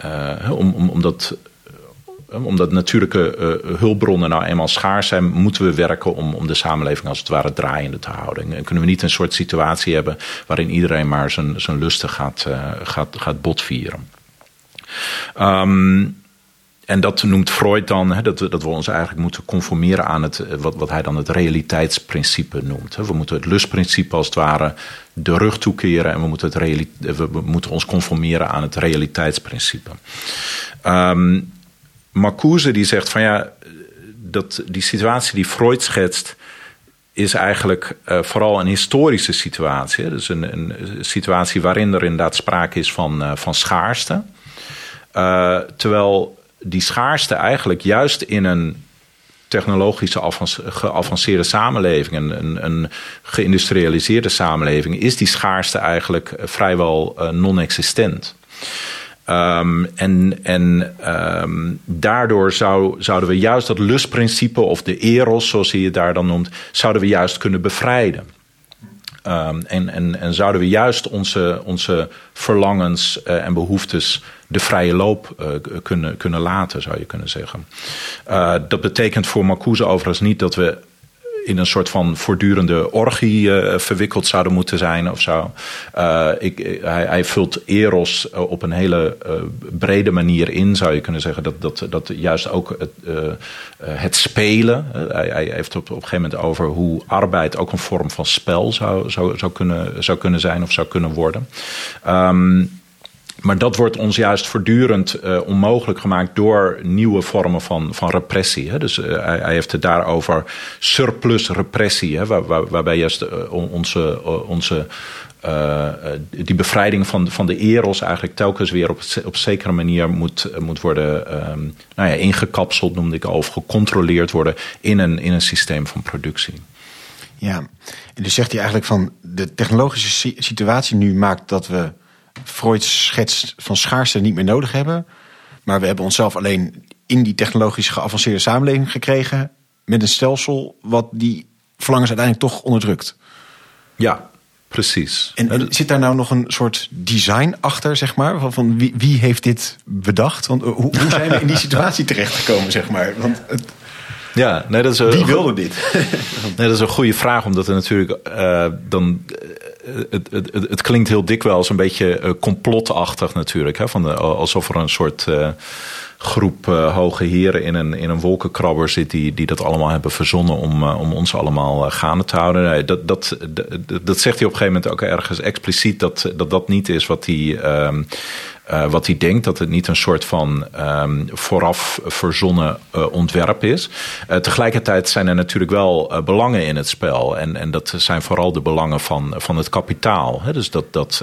omdat natuurlijke hulpbronnen nou eenmaal schaars zijn, moeten we werken om de samenleving als het ware draaiende te houden. En kunnen we niet een soort situatie hebben waarin iedereen maar zijn lusten gaat botvieren. En dat noemt Freud dan, dat we ons eigenlijk moeten conformeren aan wat hij dan het realiteitsprincipe noemt. We moeten het lustprincipe als het ware de rug toekeren en we moeten ons conformeren aan het realiteitsprincipe. Marcuse die zegt van dat die situatie die Freud schetst is eigenlijk vooral een historische situatie. Dus een situatie waarin er inderdaad sprake is van schaarste. Terwijl die schaarste eigenlijk juist in een technologische geavanceerde samenleving, een geïndustrialiseerde samenleving, is die schaarste eigenlijk vrijwel non-existent. Daardoor zouden we juist dat lustprincipe of de eros, zoals hij het daar dan noemt, zouden we juist kunnen bevrijden. En zouden we juist onze verlangens en behoeftes de vrije loop kunnen laten, zou je kunnen zeggen. Dat betekent voor Marcuse overigens niet dat we in een soort van voortdurende orgie verwikkeld zouden moeten zijn of zo. Hij vult eros op een hele brede manier in, zou je kunnen zeggen. Dat juist ook het spelen. Hij heeft op een gegeven moment over hoe arbeid ook een vorm van spel zou kunnen zijn of zou kunnen worden. Maar dat wordt ons juist voortdurend onmogelijk gemaakt door nieuwe vormen van repressie. Hè. Dus hij heeft het daarover surplus repressie. Hè, waarbij juist die bevrijding van de eros eigenlijk telkens weer op zekere manier moet worden ingekapseld, noemde ik al, of gecontroleerd worden in een systeem van productie. Ja, en dus zegt hij eigenlijk van de technologische situatie nu maakt dat we Freud's schets van schaarste niet meer nodig hebben. Maar we hebben onszelf alleen in die technologisch geavanceerde samenleving gekregen met een stelsel wat die verlangens uiteindelijk toch onderdrukt. Ja, precies. En zit daar nou nog een soort design achter, zeg maar? Van wie heeft dit bedacht? Want hoe zijn we in die situatie terechtgekomen, zeg maar? Want wie wilde dit? Nee, dat is een goede vraag, omdat er natuurlijk het klinkt heel dikwijls een beetje complotachtig natuurlijk. Hè? Alsof er een soort groep hoge heren in een wolkenkrabber zit die dat allemaal hebben verzonnen om ons allemaal gaande te houden. Nee, dat zegt hij op een gegeven moment ook ergens expliciet dat niet is wat hij denkt, dat het niet een soort van vooraf verzonnen ontwerp is. Tegelijkertijd zijn er natuurlijk wel belangen in het spel. En dat zijn vooral de belangen van het kapitaal. Hè? Dus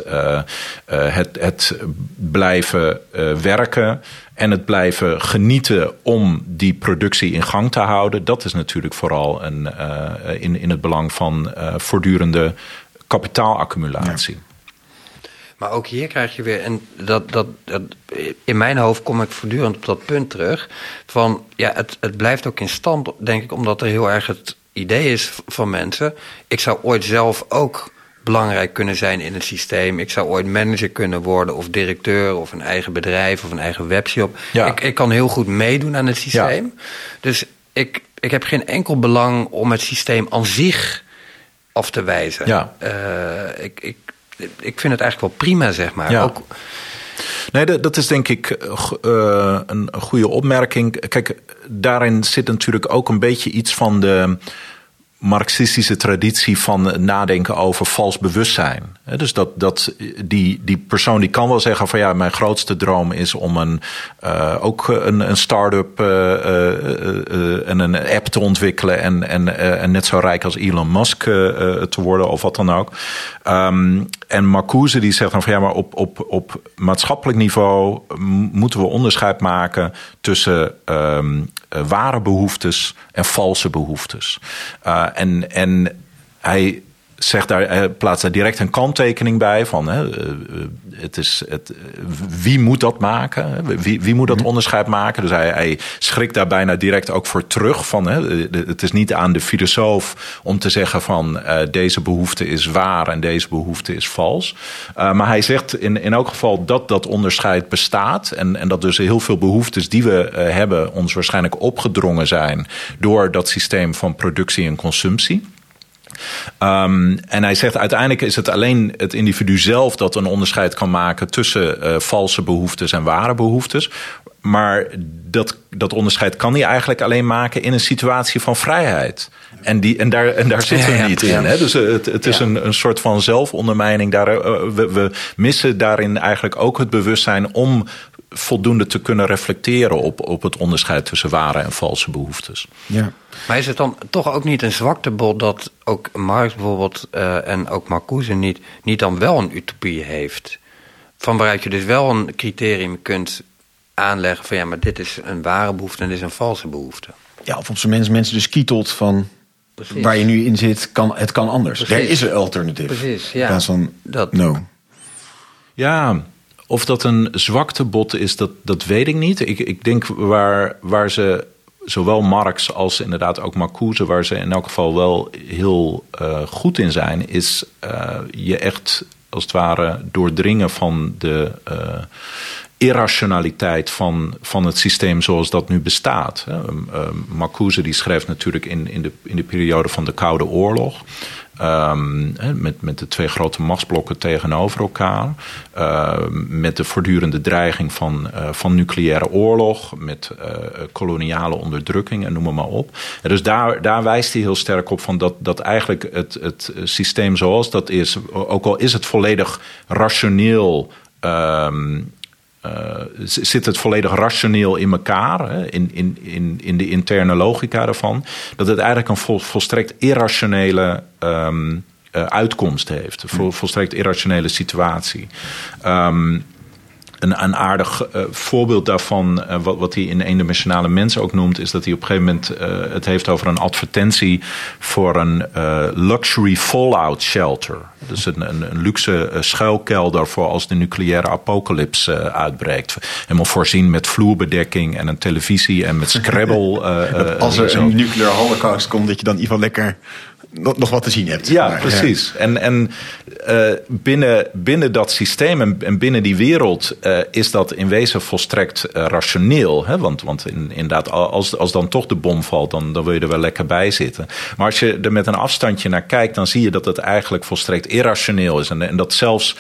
het blijven werken en het blijven genieten om die productie in gang te houden. Dat is natuurlijk vooral in het belang van voortdurende kapitaalaccumulatie. Ja. Maar ook hier krijg je weer, en dat in mijn hoofd kom ik voortdurend op dat punt terug, van ja, het blijft ook in stand, denk ik, omdat er heel erg het idee is van mensen. Ik zou ooit zelf ook belangrijk kunnen zijn in het systeem. Ik zou ooit manager kunnen worden of directeur of een eigen bedrijf of een eigen webshop. Ja. Ik kan heel goed meedoen aan het systeem. Ja. Dus ik heb geen enkel belang om het systeem aan zich af te wijzen. Ja. Ik vind het eigenlijk wel prima, zeg maar. Ja. Ook... Nee, dat is denk ik een goede opmerking. Kijk, daarin zit natuurlijk ook een beetje iets van de marxistische traditie van nadenken over vals bewustzijn. Dus die persoon die kan wel zeggen van ja, mijn grootste droom is om ook een start-up en een app te ontwikkelen en net zo rijk als Elon Musk te worden of wat dan ook. En Marcuse die zegt dan van ja, maar op maatschappelijk niveau moeten we onderscheid maken tussen ware behoeftes en valse behoeftes. En hij zegt hij plaatst daar direct een kanttekening bij van wie moet dat maken? Wie moet dat onderscheid maken? Dus hij schrikt daar bijna direct ook voor terug van het is niet aan de filosoof om te zeggen van deze behoefte is waar en deze behoefte is vals. Maar hij zegt in elk geval dat onderscheid bestaat en dat dus heel veel behoeftes die we hebben ons waarschijnlijk opgedrongen zijn door dat systeem van productie en consumptie. En hij zegt uiteindelijk is het alleen het individu zelf dat een onderscheid kan maken tussen valse behoeftes en ware behoeftes. Maar dat onderscheid kan hij eigenlijk alleen maken in een situatie van vrijheid. En daar zitten we niet in. Hè? Dus het is een soort van zelfondermijning. We missen daarin eigenlijk ook het bewustzijn om voldoende te kunnen reflecteren op het onderscheid tussen ware en valse behoeftes. Ja. Maar is het dan toch ook niet een zwaktebod dat ook Marx bijvoorbeeld en ook Marcuse niet dan wel een utopie heeft? Van waaruit je dus wel een criterium kunt aanleggen van ja, maar dit is een ware behoefte en dit is een valse behoefte. Ja, of op zijn mensen dus kietelt van precies. Waar je nu in zit, het kan anders. Er is een alternatief. Precies, ja. In plaats van no. Ja, of dat een zwaktebod is, dat weet ik niet. Ik denk waar ze, zowel Marx als inderdaad ook Marcuse, waar ze in elk geval wel heel goed in zijn, is je echt als het ware doordringen van de irrationaliteit van het systeem zoals dat nu bestaat. Marcuse die schreef natuurlijk in de periode van de Koude Oorlog. Met de twee grote machtsblokken tegenover elkaar. Met de voortdurende dreiging van nucleaire oorlog. Met koloniale onderdrukking en noem maar op. En dus daar wijst hij heel sterk op van dat eigenlijk het systeem zoals dat is, ook al is het volledig rationeel, zit het volledig rationeel in elkaar, hè, in de interne logica daarvan, dat het eigenlijk een volstrekt irrationele uitkomst heeft. Een volstrekt irrationele situatie. Een aardig voorbeeld daarvan, wat hij in eendimensionale mens ook noemt, is dat hij op een gegeven moment het heeft over een advertentie voor een luxury fallout shelter. Dus een luxe schuilkelder voor als de nucleaire apocalyps uitbreekt. Helemaal voorzien met vloerbedekking en een televisie en met Scrabble. Als er een nucleaire holocaust komt, dat je dan in ieder geval lekker nog wat te zien hebt. Ja, maar, precies. Ja. En binnen dat systeem en binnen die wereld is dat in wezen volstrekt rationeel. Hè? Want inderdaad, als dan toch de bom valt, dan wil je er wel lekker bij zitten. Maar als je er met een afstandje naar kijkt, dan zie je dat het eigenlijk volstrekt irrationeel is. En dat zelfs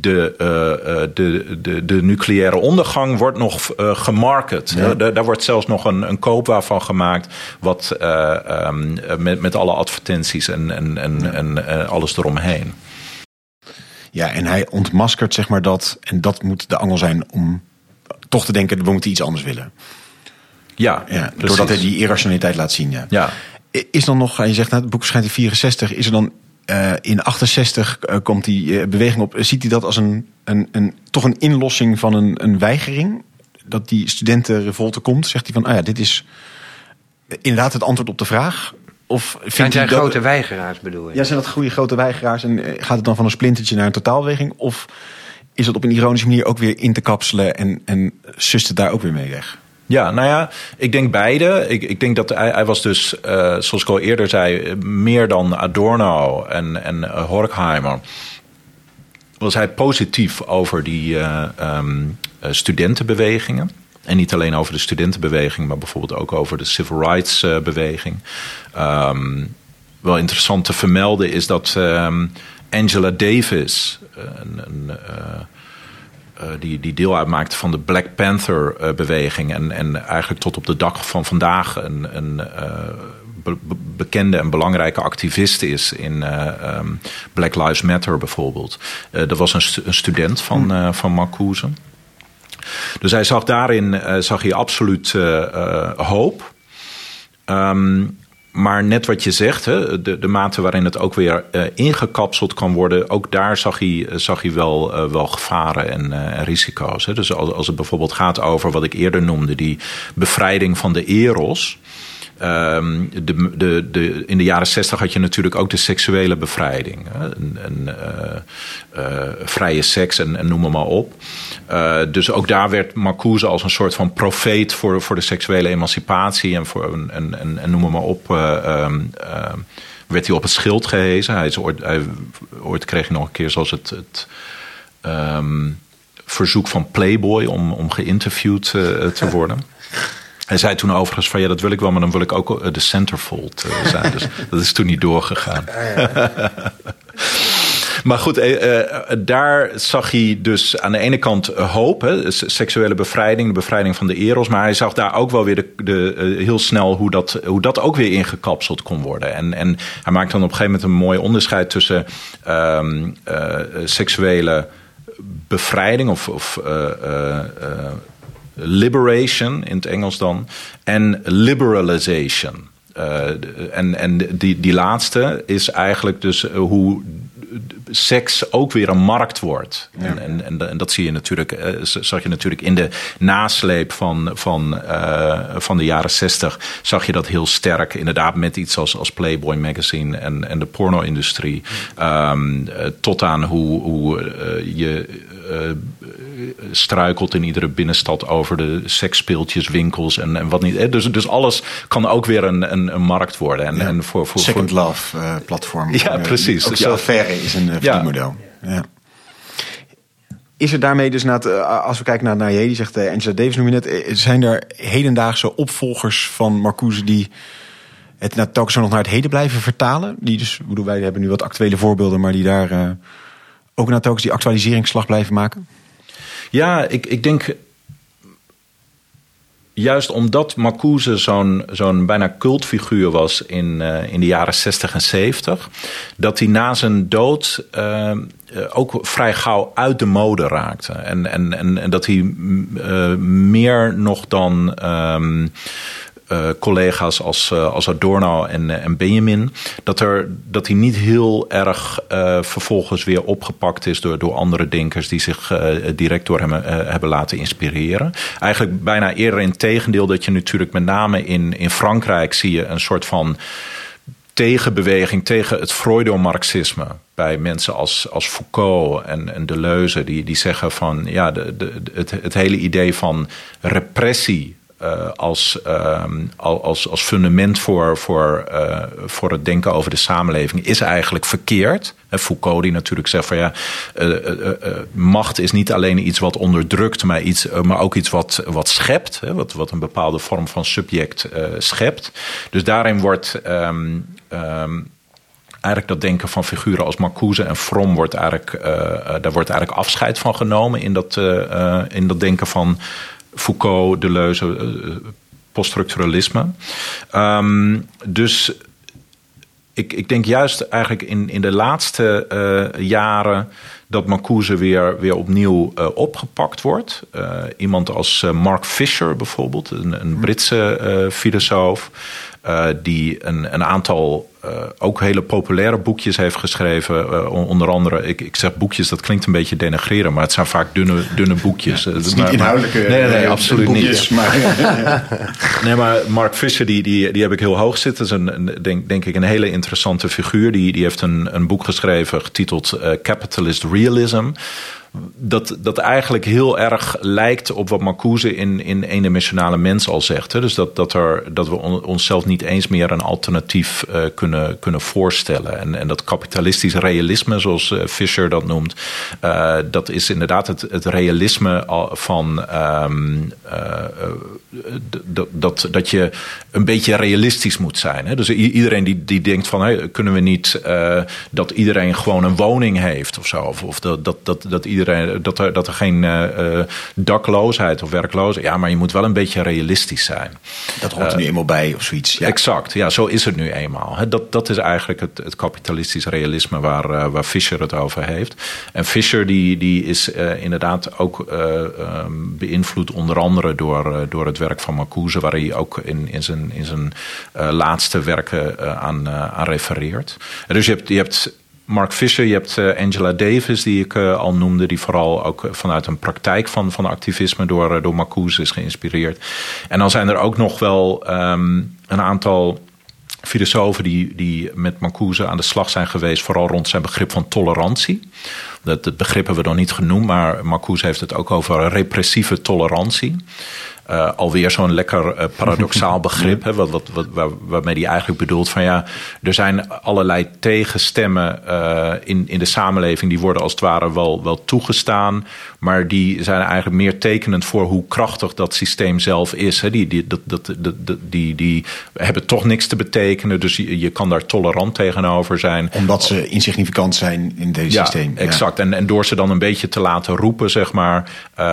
de nucleaire ondergang wordt nog gemarket. Ja. Daar wordt zelfs nog een koopwaar van gemaakt, wat met alle advertenties en alles eromheen. Ja, en hij ontmaskert zeg maar dat, en dat moet de angel zijn om toch te denken, we moeten iets anders willen. Ja, doordat hij die irrationaliteit laat zien. Ja. Is dan nog, je zegt, het boek verschijnt in 64, is er dan in 68 komt die beweging op. Ziet hij dat als toch een inlossing van een weigering? Dat die studentenrevolte komt? Zegt hij van, dit is inderdaad het antwoord op de vraag? Of zijn zij grote weigeraars, bedoel je? Ja, zijn dat goede grote weigeraars en gaat het dan van een splintertje naar een totaalbeweging? Of is het op een ironische manier ook weer in te kapselen en sust het daar ook weer mee weg? Ja, nou ja, ik denk beide. Ik denk dat hij was dus, zoals ik al eerder zei, meer dan Adorno en Horkheimer. Was hij positief over die studentenbewegingen. En niet alleen over de studentenbeweging, maar bijvoorbeeld ook over de civil rights beweging. Wel interessant te vermelden is dat Angela Davis, die deel uitmaakte van de Black Panther beweging en eigenlijk tot op de dag van vandaag een bekende en belangrijke activist is in Black Lives Matter bijvoorbeeld. Dat was een student van Marcuse. Dus hij zag daarin absoluut hoop. Maar net wat je zegt, de mate waarin het ook weer ingekapseld kan worden, ook daar zag hij wel gevaren en risico's. Hè. Dus als het bijvoorbeeld gaat over wat ik eerder noemde, die bevrijding van de eros. In de jaren 60 had je natuurlijk ook de seksuele bevrijding. Vrije seks en noem maar op. Dus ook daar werd Marcuse als een soort van profeet voor de seksuele emancipatie en noem maar op. Werd hij op het schild gehezen. Ooit kreeg hij nog een keer zoals het verzoek van Playboy om geïnterviewd te worden. Hij zei toen overigens van dat wil ik wel, maar dan wil ik ook de centerfold zijn. Dus dat is toen niet doorgegaan. Maar goed, daar zag hij dus aan de ene kant hoop, seksuele bevrijding, de bevrijding van de eros. Maar hij zag daar ook wel weer heel snel hoe dat ook weer ingekapseld kon worden. En hij maakte dan op een gegeven moment een mooi onderscheid tussen seksuele bevrijding of liberation in het Engels dan en liberalization. En die laatste is eigenlijk dus hoe seks ook weer een markt wordt. Ja. En dat zie je natuurlijk, zag je natuurlijk in de nasleep van de jaren 60. Zag je dat heel sterk, inderdaad met iets als Playboy magazine en de porno-industrie. Tot aan hoe je struikelt in iedere binnenstad over de seksspeeltjeswinkels en wat niet. Dus alles kan ook weer een markt worden. En voor Second Love platform. Ja, precies. Ook die affaire is een verdienmodel. Ja. Is er daarmee dus, als we kijken naar je, die zegt Angela Davis noem je net, zijn er hedendaagse opvolgers van Marcuse die het telkens nog naar het heden blijven vertalen? Die dus, wij hebben nu wat actuele voorbeelden, maar die daar ook telkens die actualiseringsslag blijven maken? Ja, ik denk juist omdat Marcuse zo'n bijna cultfiguur was in de jaren 60 en 70... dat hij na zijn dood ook vrij gauw uit de mode raakte. En dat hij meer nog dan collega's als Adorno en Benjamin, dat hij niet heel erg vervolgens weer opgepakt is door andere denkers die zich direct door hem hebben laten inspireren. Eigenlijk bijna eerder in tegendeel, dat je natuurlijk met name in Frankrijk zie je een soort van tegenbeweging tegen het Freudo-marxisme bij mensen als Foucault en Deleuze, die zeggen van het hele idee van repressie als fundament voor het denken over de samenleving is eigenlijk verkeerd. Foucault die natuurlijk zegt van macht is niet alleen iets wat onderdrukt, maar ook iets wat schept. Wat een bepaalde vorm van subject schept. Dus daarin wordt eigenlijk dat denken van figuren als Marcuse en Fromm daar wordt eigenlijk afscheid van genomen in dat denken van Foucault, Deleuze, poststructuralisme. Dus ik denk juist eigenlijk in de laatste jaren dat Marcuse weer opnieuw opgepakt wordt. Iemand als Mark Fisher bijvoorbeeld, een Britse filosoof, die een aantal ook hele populaire boekjes heeft geschreven. Onder andere, ik zeg boekjes, dat klinkt een beetje denigreren, maar het zijn vaak dunne boekjes. Het is niet inhoudelijke nee, absoluut boekjes, niet. Maar nee, maar Mark Fisher, die heb ik heel hoog zitten. Dat is denk ik een hele interessante figuur. Die heeft een boek geschreven getiteld Capitalist Realism. Dat eigenlijk heel erg lijkt op wat Marcuse in eendimensionale mens al zegt. Hè? Dus dat we onszelf niet eens meer een alternatief kunnen voorstellen. En dat kapitalistisch realisme, zoals Fisher dat noemt, dat is inderdaad het realisme van dat je een beetje realistisch moet zijn. Hè? Dus iedereen die denkt van kunnen we niet dat iedereen gewoon een woning heeft of zo. Of dat iedereen dat er geen dakloosheid of werkloosheid. Ja, maar je moet wel een beetje realistisch zijn. Dat hoort er nu eenmaal bij of zoiets. Ja. Exact, ja, zo is het nu eenmaal. Dat is eigenlijk het kapitalistisch realisme waar Fisher het over heeft. En Fisher die is inderdaad ook beïnvloed onder andere door het werk van Marcuse, waar hij ook in zijn laatste werken aan refereert. En dus je hebt Mark Fisher, je hebt Angela Davis, die ik al noemde, die vooral ook vanuit een praktijk van activisme door Marcuse is geïnspireerd. En dan zijn er ook nog wel een aantal filosofen die met Marcuse aan de slag zijn geweest, vooral rond zijn begrip van tolerantie. Dat begrip hebben we nog niet genoemd, maar Marcuse heeft het ook over repressieve tolerantie. Alweer zo'n lekker paradoxaal begrip, hè, waarmee hij eigenlijk bedoelt van er zijn allerlei tegenstemmen in de samenleving, die worden als het ware wel toegestaan, maar die zijn eigenlijk meer tekenend voor hoe krachtig dat systeem zelf is. Hè. Die hebben toch niks te betekenen, dus je kan daar tolerant tegenover zijn. Omdat ze insignificant zijn in deze systeem. Exact. En door ze dan een beetje te laten roepen, zeg maar,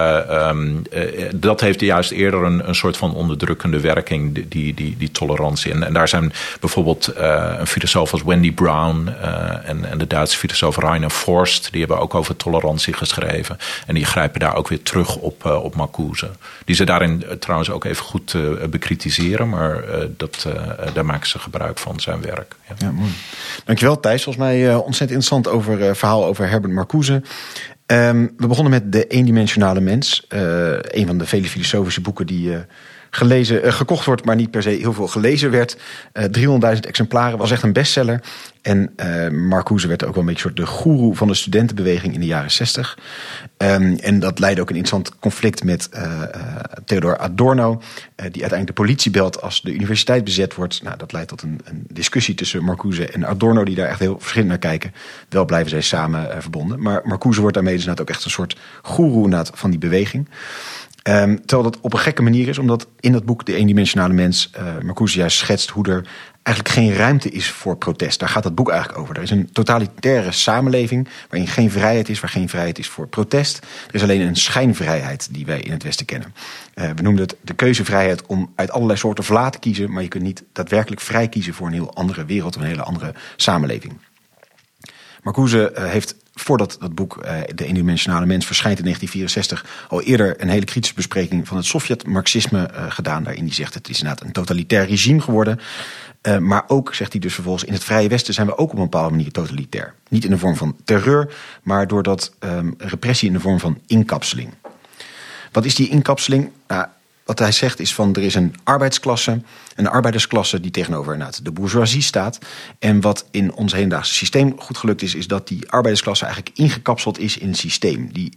dat heeft juist eerder een soort van onderdrukkende werking, die tolerantie. En daar zijn bijvoorbeeld een filosoof als Wendy Brown en de Duitse filosoof Rainer Forst, die hebben ook over tolerantie geschreven. En die grijpen daar ook weer terug op Marcuse. Die ze daarin trouwens ook even goed bekritiseren, maar daar maken ze gebruik van zijn werk. Ja, mooi. Dankjewel Thijs. Volgens mij ontzettend interessant verhaal over Herbert Marcuse. We begonnen met De Eendimensionale Mens. Een van de vele filosofische boeken die gekocht wordt, maar niet per se heel veel gelezen werd. 300.000 exemplaren, was echt een bestseller. En Marcuse werd ook wel een beetje de goeroe van de studentenbeweging in de jaren 60. En dat leidde ook een interessant conflict met Theodor Adorno, die uiteindelijk de politie belt als de universiteit bezet wordt. Nou, dat leidt tot een discussie tussen Marcuse en Adorno, die daar echt heel verschillend naar kijken. Wel blijven zij samen verbonden. Maar Marcuse wordt daarmee dus ook echt een soort goeroe van die beweging. Terwijl dat op een gekke manier is, omdat in dat boek De Eendimensionale Mens Marcuse juist schetst hoe er eigenlijk geen ruimte is voor protest. Daar gaat dat boek eigenlijk over. Er is een totalitaire samenleving waarin geen vrijheid is, waar geen vrijheid is voor protest. Er is alleen een schijnvrijheid die wij in het Westen kennen. We noemden het de keuzevrijheid om uit allerlei soorten vla te kiezen, maar je kunt niet daadwerkelijk vrij kiezen voor een heel andere wereld, een hele andere samenleving. Marcuse heeft, voordat dat boek De Eendimensionale Mens verschijnt in 1964... al eerder een hele kritische bespreking van het Sovjet-Marxisme gedaan. Waarin hij zegt, het is inderdaad een totalitair regime geworden. Maar ook, zegt hij dus vervolgens, in het Vrije Westen zijn we ook op een bepaalde manier totalitair. Niet in de vorm van terreur, maar doordat repressie in de vorm van inkapseling. Wat is die inkapseling? Wat hij zegt is van, er is een arbeidsklasse, een arbeidersklasse die tegenover de bourgeoisie staat. En wat in ons hedendaagse systeem goed gelukt is dat die arbeidersklasse eigenlijk ingekapseld is in een systeem. Die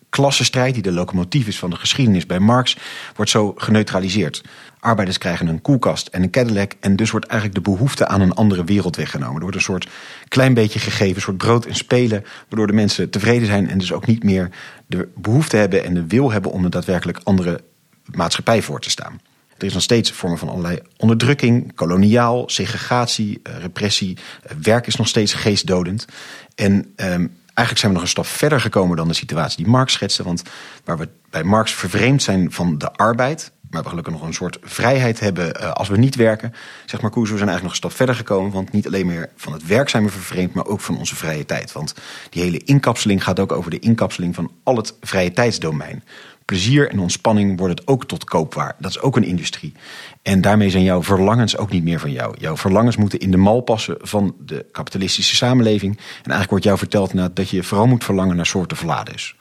klassenstrijd, die de locomotief is van de geschiedenis bij Marx, wordt zo geneutraliseerd. Arbeiders krijgen een koelkast en een Cadillac en dus wordt eigenlijk de behoefte aan een andere wereld weggenomen. Er wordt een soort klein beetje gegeven, een soort brood en spelen, waardoor de mensen tevreden zijn en dus ook niet meer de behoefte hebben en de wil hebben om een daadwerkelijk andere maatschappij voor te staan. Er is nog steeds vormen van allerlei onderdrukking, koloniaal, segregatie, repressie. Werk is nog steeds geestdodend. En eigenlijk zijn we nog een stap verder gekomen dan de situatie die Marx schetste. Want waar we bij Marx vervreemd zijn van de arbeid, maar we gelukkig nog een soort vrijheid hebben als we niet werken, zegt Marcuse, we zijn eigenlijk nog een stap verder gekomen. Want niet alleen meer van het werk zijn we vervreemd, maar ook van onze vrije tijd. Want die hele inkapseling gaat ook over de inkapseling van al het vrije tijdsdomein. Plezier en ontspanning wordt het ook tot koopwaar. Dat is ook een industrie. En daarmee zijn jouw verlangens ook niet meer van jou. Jouw verlangens moeten in de mal passen van de kapitalistische samenleving. En eigenlijk wordt jou verteld dat je vooral moet verlangen naar soorten verladers.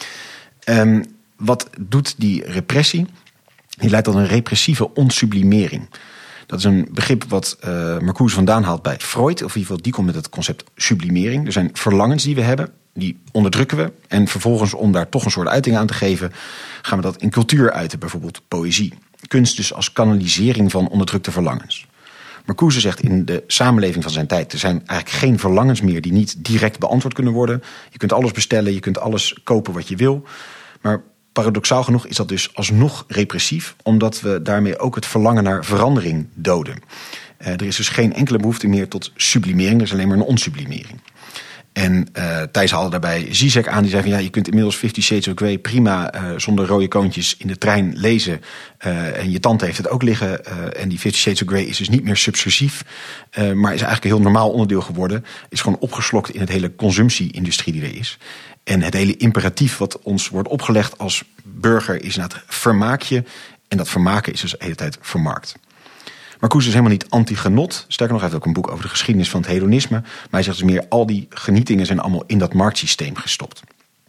Wat doet die repressie? Die leidt tot een repressieve onsublimering. Dat is een begrip wat Marcuse vandaan haalt bij Freud. Of in ieder geval, die komt met het concept sublimering. Er zijn verlangens die we hebben. Die onderdrukken we. En vervolgens, om daar toch een soort uiting aan te geven, gaan we dat in cultuur uiten. Bijvoorbeeld poëzie. Kunst dus als kanalisering van onderdrukte verlangens. Marcuse zegt in de samenleving van zijn tijd, er zijn eigenlijk geen verlangens meer die niet direct beantwoord kunnen worden. Je kunt alles bestellen, je kunt alles kopen wat je wil. Maar paradoxaal genoeg is dat dus alsnog repressief, omdat we daarmee ook het verlangen naar verandering doden. Er is dus geen enkele behoefte meer tot sublimering, er is alleen maar een onsublimering. En Thijs haalde daarbij Zizek aan, die zei van ja, je kunt inmiddels 50 Shades of Grey prima zonder rode koontjes in de trein lezen. En je tante heeft het ook liggen. En die 50 Shades of Grey is dus niet meer subversief, maar is eigenlijk een heel normaal onderdeel geworden. Is gewoon opgeslokt in het hele consumptie-industrie die er is. En het hele imperatief wat ons wordt opgelegd als burger is het vermaak je. En dat vermaken is dus de hele tijd vermarkt. Marcuse is helemaal niet anti-genot. Sterker nog, hij heeft ook een boek over de geschiedenis van het hedonisme. Maar hij zegt dus meer, al die genietingen zijn allemaal in dat marktsysteem gestopt.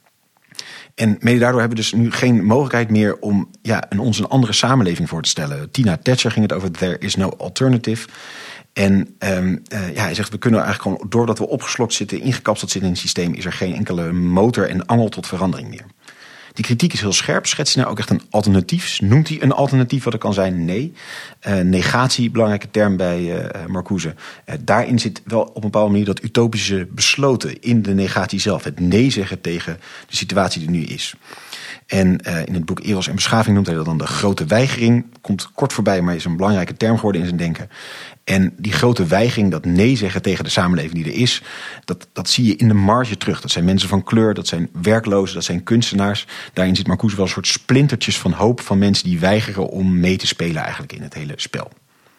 En mede daardoor hebben we dus nu geen mogelijkheid meer om ons een andere samenleving voor te stellen. Tina Thatcher ging het over There is no alternative. En hij zegt, we kunnen eigenlijk gewoon, doordat we opgeslokt zitten, ingekapseld zitten in het systeem, is er geen enkele motor en angel tot verandering meer. Die kritiek is heel scherp. Schetst hij nou ook echt een alternatief? Noemt hij een alternatief wat er kan zijn? Nee. Negatie, belangrijke term bij Marcuse. Daarin zit wel op een bepaalde manier dat utopische besloten in de negatie zelf. Het nee zeggen tegen de situatie die nu is. En in het boek Eros en Beschaving noemt hij dat dan de grote weigering. Komt kort voorbij, maar is een belangrijke term geworden in zijn denken. En die grote weigering, dat nee zeggen tegen de samenleving die er is, dat zie je in de marge terug. Dat zijn mensen van kleur, dat zijn werklozen, dat zijn kunstenaars. Daarin ziet Marcuse wel een soort splintertjes van hoop van mensen die weigeren om mee te spelen eigenlijk in het hele spel.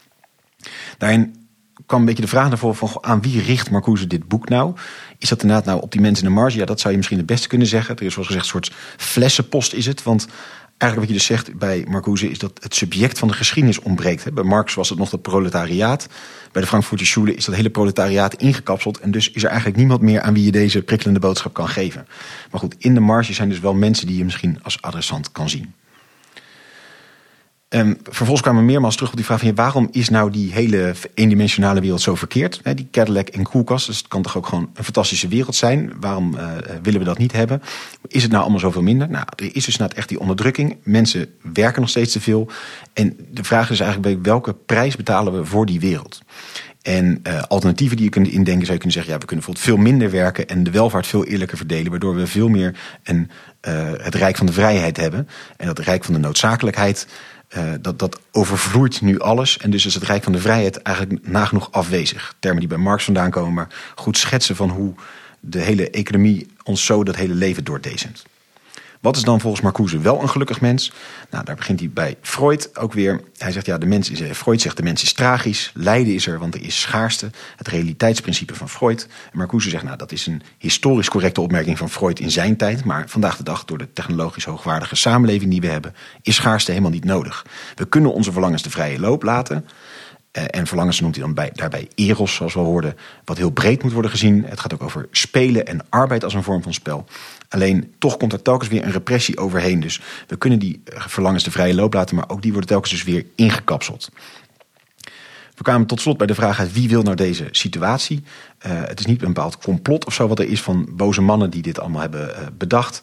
Daarin kwam een beetje de vraag naar voren van aan wie richt Marcuse dit boek nou? Is dat inderdaad nou op die mensen in de marge? Ja, dat zou je misschien het beste kunnen zeggen. Er is zoals gezegd een soort flessenpost is het, want eigenlijk wat je dus zegt bij Marcuse is dat het subject van de geschiedenis ontbreekt. Bij Marx was het nog dat proletariaat. Bij de Frankfurter Schule is dat hele proletariaat ingekapseld. En dus is er eigenlijk niemand meer aan wie je deze prikkelende boodschap kan geven. Maar goed, in de marge zijn dus wel mensen die je misschien als adressant kan zien. Vervolgens kwamen we meermaals terug op die vraag van waarom is nou die hele eendimensionale wereld zo verkeerd? Die Cadillac en koelkast, dus het kan toch ook gewoon een fantastische wereld zijn? Waarom willen we dat niet hebben? Is het nou allemaal zoveel minder? Nou, er is dus net echt die onderdrukking. Mensen werken nog steeds te veel. En de vraag is eigenlijk bij welke prijs betalen we voor die wereld? En alternatieven die je kunt indenken, zou je kunnen zeggen, we kunnen bijvoorbeeld veel minder werken en de welvaart veel eerlijker verdelen, waardoor we veel meer het rijk van de vrijheid hebben. En dat rijk van de noodzakelijkheid, dat overvloeit nu alles. En dus is het rijk van de vrijheid eigenlijk nagenoeg afwezig. Termen die bij Marx vandaan komen, maar goed schetsen van hoe de hele economie ons zo dat hele leven doordezemt. Wat is dan volgens Marcuse wel een gelukkig mens? Nou, daar begint hij bij Freud ook weer. Hij zegt, Freud zegt de mens is tragisch. Lijden is er, want er is schaarste. Het realiteitsprincipe van Freud. En Marcuse zegt, dat is een historisch correcte opmerking van Freud in zijn tijd. Maar vandaag de dag, door de technologisch hoogwaardige samenleving die we hebben, is schaarste helemaal niet nodig. We kunnen onze verlangens de vrije loop laten. En verlangens noemt hij dan daarbij eros, zoals we hoorden, wat heel breed moet worden gezien. Het gaat ook over spelen en arbeid als een vorm van spel. Alleen toch komt er telkens weer een repressie overheen. Dus we kunnen die verlangens de vrije loop laten, maar ook die worden telkens dus weer ingekapseld. We kwamen tot slot bij de vraag uit wie wil nou deze situatie. Het is niet een bepaald complot of zo wat er is van boze mannen die dit allemaal hebben bedacht.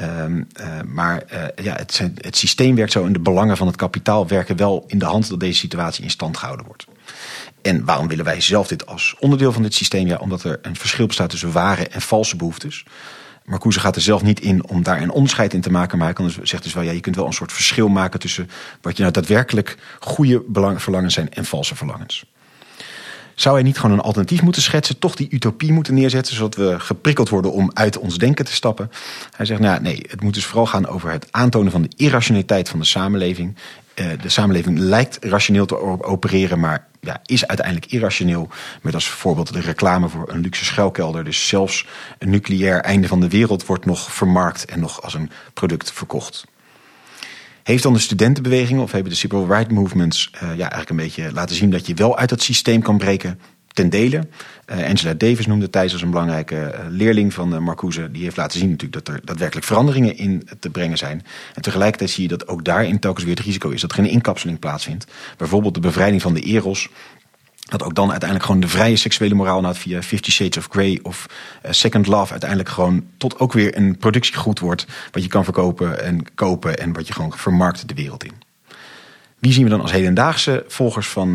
Maar het systeem werkt zo en de belangen van het kapitaal werken wel in de hand dat deze situatie in stand gehouden wordt. En waarom willen wij zelf dit als onderdeel van dit systeem? Ja, omdat er een verschil bestaat tussen ware en valse behoeftes. Marcuse gaat er zelf niet in om daar een onderscheid in te maken. Maar hij zegt dus wel, je kunt wel een soort verschil maken tussen wat je nou daadwerkelijk goede verlangens zijn en valse verlangens. Zou hij niet gewoon een alternatief moeten schetsen, toch die utopie moeten neerzetten, zodat we geprikkeld worden om uit ons denken te stappen? Hij zegt, nee, het moet dus vooral gaan over het aantonen van de irrationaliteit van de samenleving. De samenleving lijkt rationeel te opereren, maar is uiteindelijk irrationeel. Met als voorbeeld de reclame voor een luxe schuilkelder. Dus zelfs een nucleair einde van de wereld wordt nog vermarkt en nog als een product verkocht. Heeft dan de studentenbeweging of hebben de civil rights movements eigenlijk een beetje laten zien dat je wel uit het systeem kan breken? Ten dele. Angela Davis noemde Thijs als een belangrijke leerling van Marcuse. Die heeft laten zien natuurlijk dat er daadwerkelijk veranderingen in te brengen zijn. En tegelijkertijd zie je dat ook daarin telkens weer het risico is dat er een inkapseling plaatsvindt. Bijvoorbeeld de bevrijding van de eros. Dat ook dan uiteindelijk gewoon de vrije seksuele moraal via 50 Shades of Grey of Second Love uiteindelijk gewoon tot ook weer een productiegoed wordt. Wat je kan verkopen en kopen en wat je gewoon vermarkt de wereld in. Wie zien we dan als hedendaagse volgers van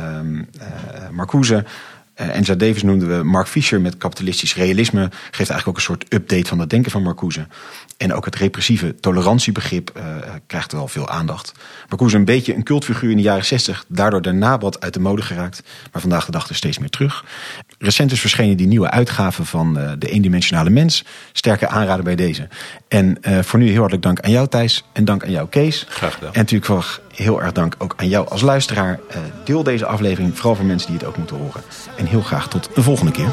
Marcuse? Angela Davis noemden we. Mark Fisher met kapitalistisch realisme geeft eigenlijk ook een soort update van het denken van Marcuse. En ook het repressieve tolerantiebegrip krijgt wel veel aandacht. Marcuse een beetje een cultfiguur in de jaren 60, daardoor daarna wat uit de mode geraakt, maar vandaag de dag er steeds meer terug. Recent is verschenen die nieuwe uitgave van De Eendimensionale Mens. Sterke aanrader bij deze. En voor nu heel hartelijk dank aan jou, Thijs, en dank aan jou, Kees. Graag gedaan. En natuurlijk heel erg dank ook aan jou als luisteraar. Deel deze aflevering vooral voor mensen die het ook moeten horen. En heel graag tot de volgende keer.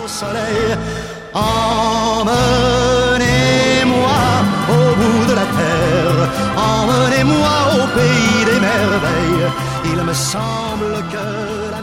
Emmenez-moi au bout de la terre, emmenez-moi au pays des merveilles. Il me semble que la